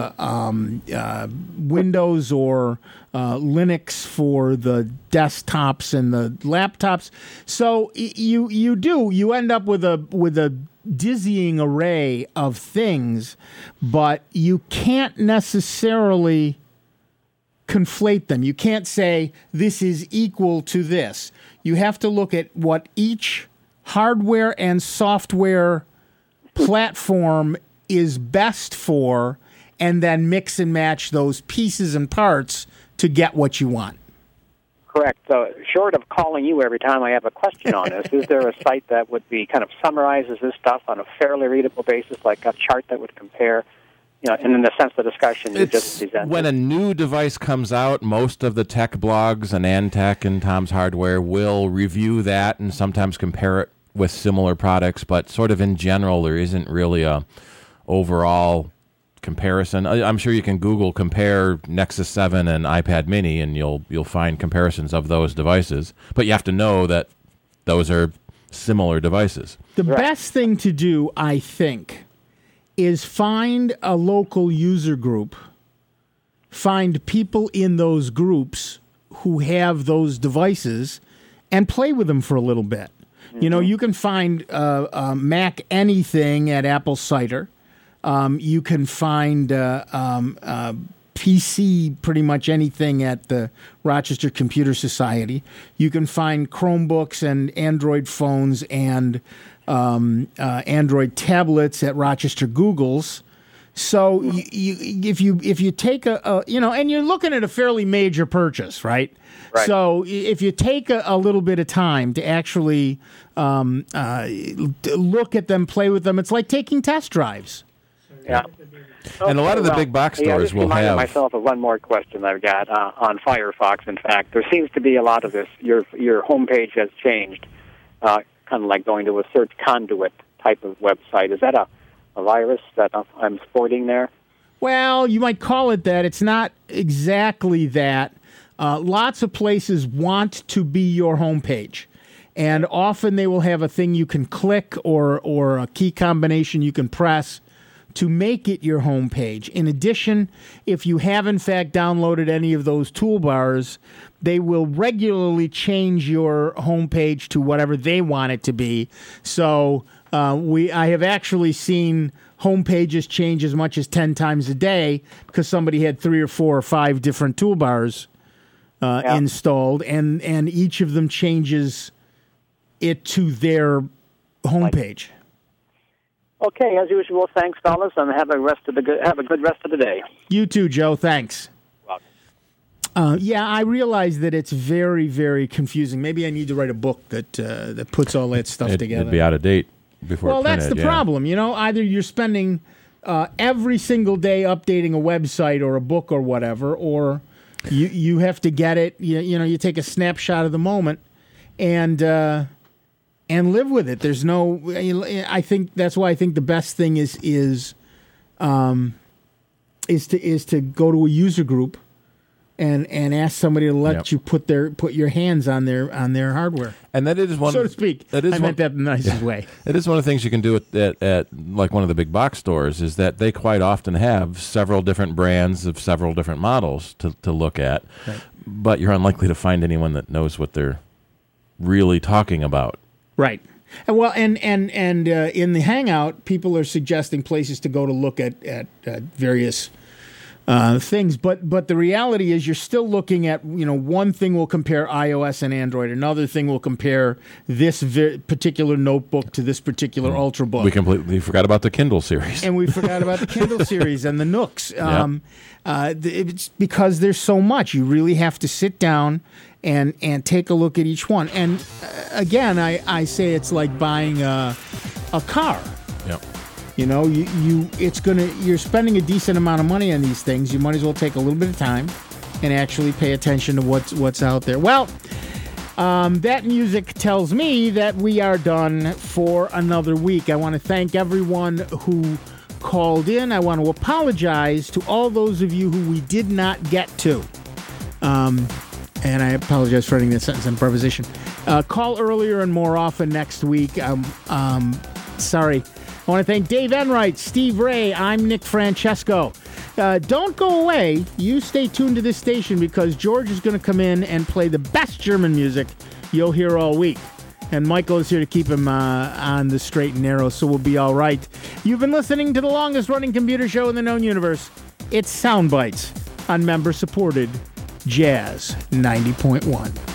Windows or Linux for the desktops and the laptops. So you end up with a dizzying array of things, but you can't necessarily conflate them. You can't say this is equal to this. You have to look at what each hardware and software platform is best for, and then mix and match those pieces and parts to get what you want. Correct. So short of calling you every time I have a question on this, is there a site that would be kind of summarizes this stuff on a fairly readable basis, like a chart that would compare, and in the sense of the discussion you just presented? When a new device comes out, most of the tech blogs and Antech and Tom's Hardware will review that and sometimes compare it with similar products, but sort of in general, there isn't really a overall comparison. I'm sure you can Google compare Nexus 7 and iPad Mini, and you'll find comparisons of those devices. But you have to know that those are similar devices. The best thing to do, I think, is find a local user group, find people in those groups who have those devices, and play with them for a little bit. You can find Mac anything at Apple Cider. You can find PC, pretty much anything at the Rochester Computer Society. You can find Chromebooks and Android phones and Android tablets at Rochester Google's. So if you take and you're looking at a fairly major purchase, right? Right. So if you take a little bit of time to actually look at them, play with them, it's like taking test drives. Yeah. And a lot of the big box stores I just will reminded have. myself of one more question I've got on Firefox. In fact, there seems to be a lot of this. Your homepage has changed, kind of like going to a search conduit type of website. Is that a virus that I'm sporting there? Well, you might call it that. It's not exactly that. Lots of places want to be your homepage. And often they will have a thing you can click or a key combination you can press to make it your homepage. In addition, if you have in fact downloaded any of those toolbars, they will regularly change your homepage to whatever they want it to be. So I have actually seen homepages change as much as 10 times a day because somebody had 3 or 4 or 5 different toolbars installed, and each of them changes it to their homepage. Okay, as usual, thanks, fellas, and have a good rest of the day. You too, Joe. Thanks. I realize that it's very, very confusing. Maybe I need to write a book that puts all that stuff together. It'd be out of date before. Well, it printed, that's the problem. Either you're spending every single day updating a website or a book or whatever, or you have to get it. You take a snapshot of the moment and live with it. There's no. I think that's why I think the best thing is to go to a user group and ask somebody to let you put your hands on their hardware. And that is one, so to speak. I meant that in the nicest way. It is one of the things you can do at like one of the big box stores is that they quite often have several different brands of several different models to look at, right. But you're unlikely to find anyone that knows what they're really talking about. Right. Well, and in the Hangout, people are suggesting places to go to look at various things, but the reality is you're still looking at, one thing will compare iOS and Android, another thing will compare this particular notebook to this particular Ultrabook. We completely forgot about the Kindle series. And we forgot about the Kindle series and the Nooks. It's because there's so much. You really have to sit down and take a look at each one. And again, I say it's like buying a car. Yep. You're spending a decent amount of money on these things. You might as well take a little bit of time and actually pay attention to what's out there. Well, that music tells me that we are done for another week. I want to thank everyone who called in. I want to apologize to all those of you who we did not get to. And I apologize for ending that sentence in preposition. Call earlier and more often next week. Sorry. I want to thank Dave Enright, Steve Ray. I'm Nick Francesco. Don't go away. You stay tuned to this station because George is going to come in and play the best German music you'll hear all week. And Michael is here to keep him on the straight and narrow, so we'll be all right. You've been listening to the longest-running computer show in the known universe. It's Soundbites on member-supported Jazz 90.1.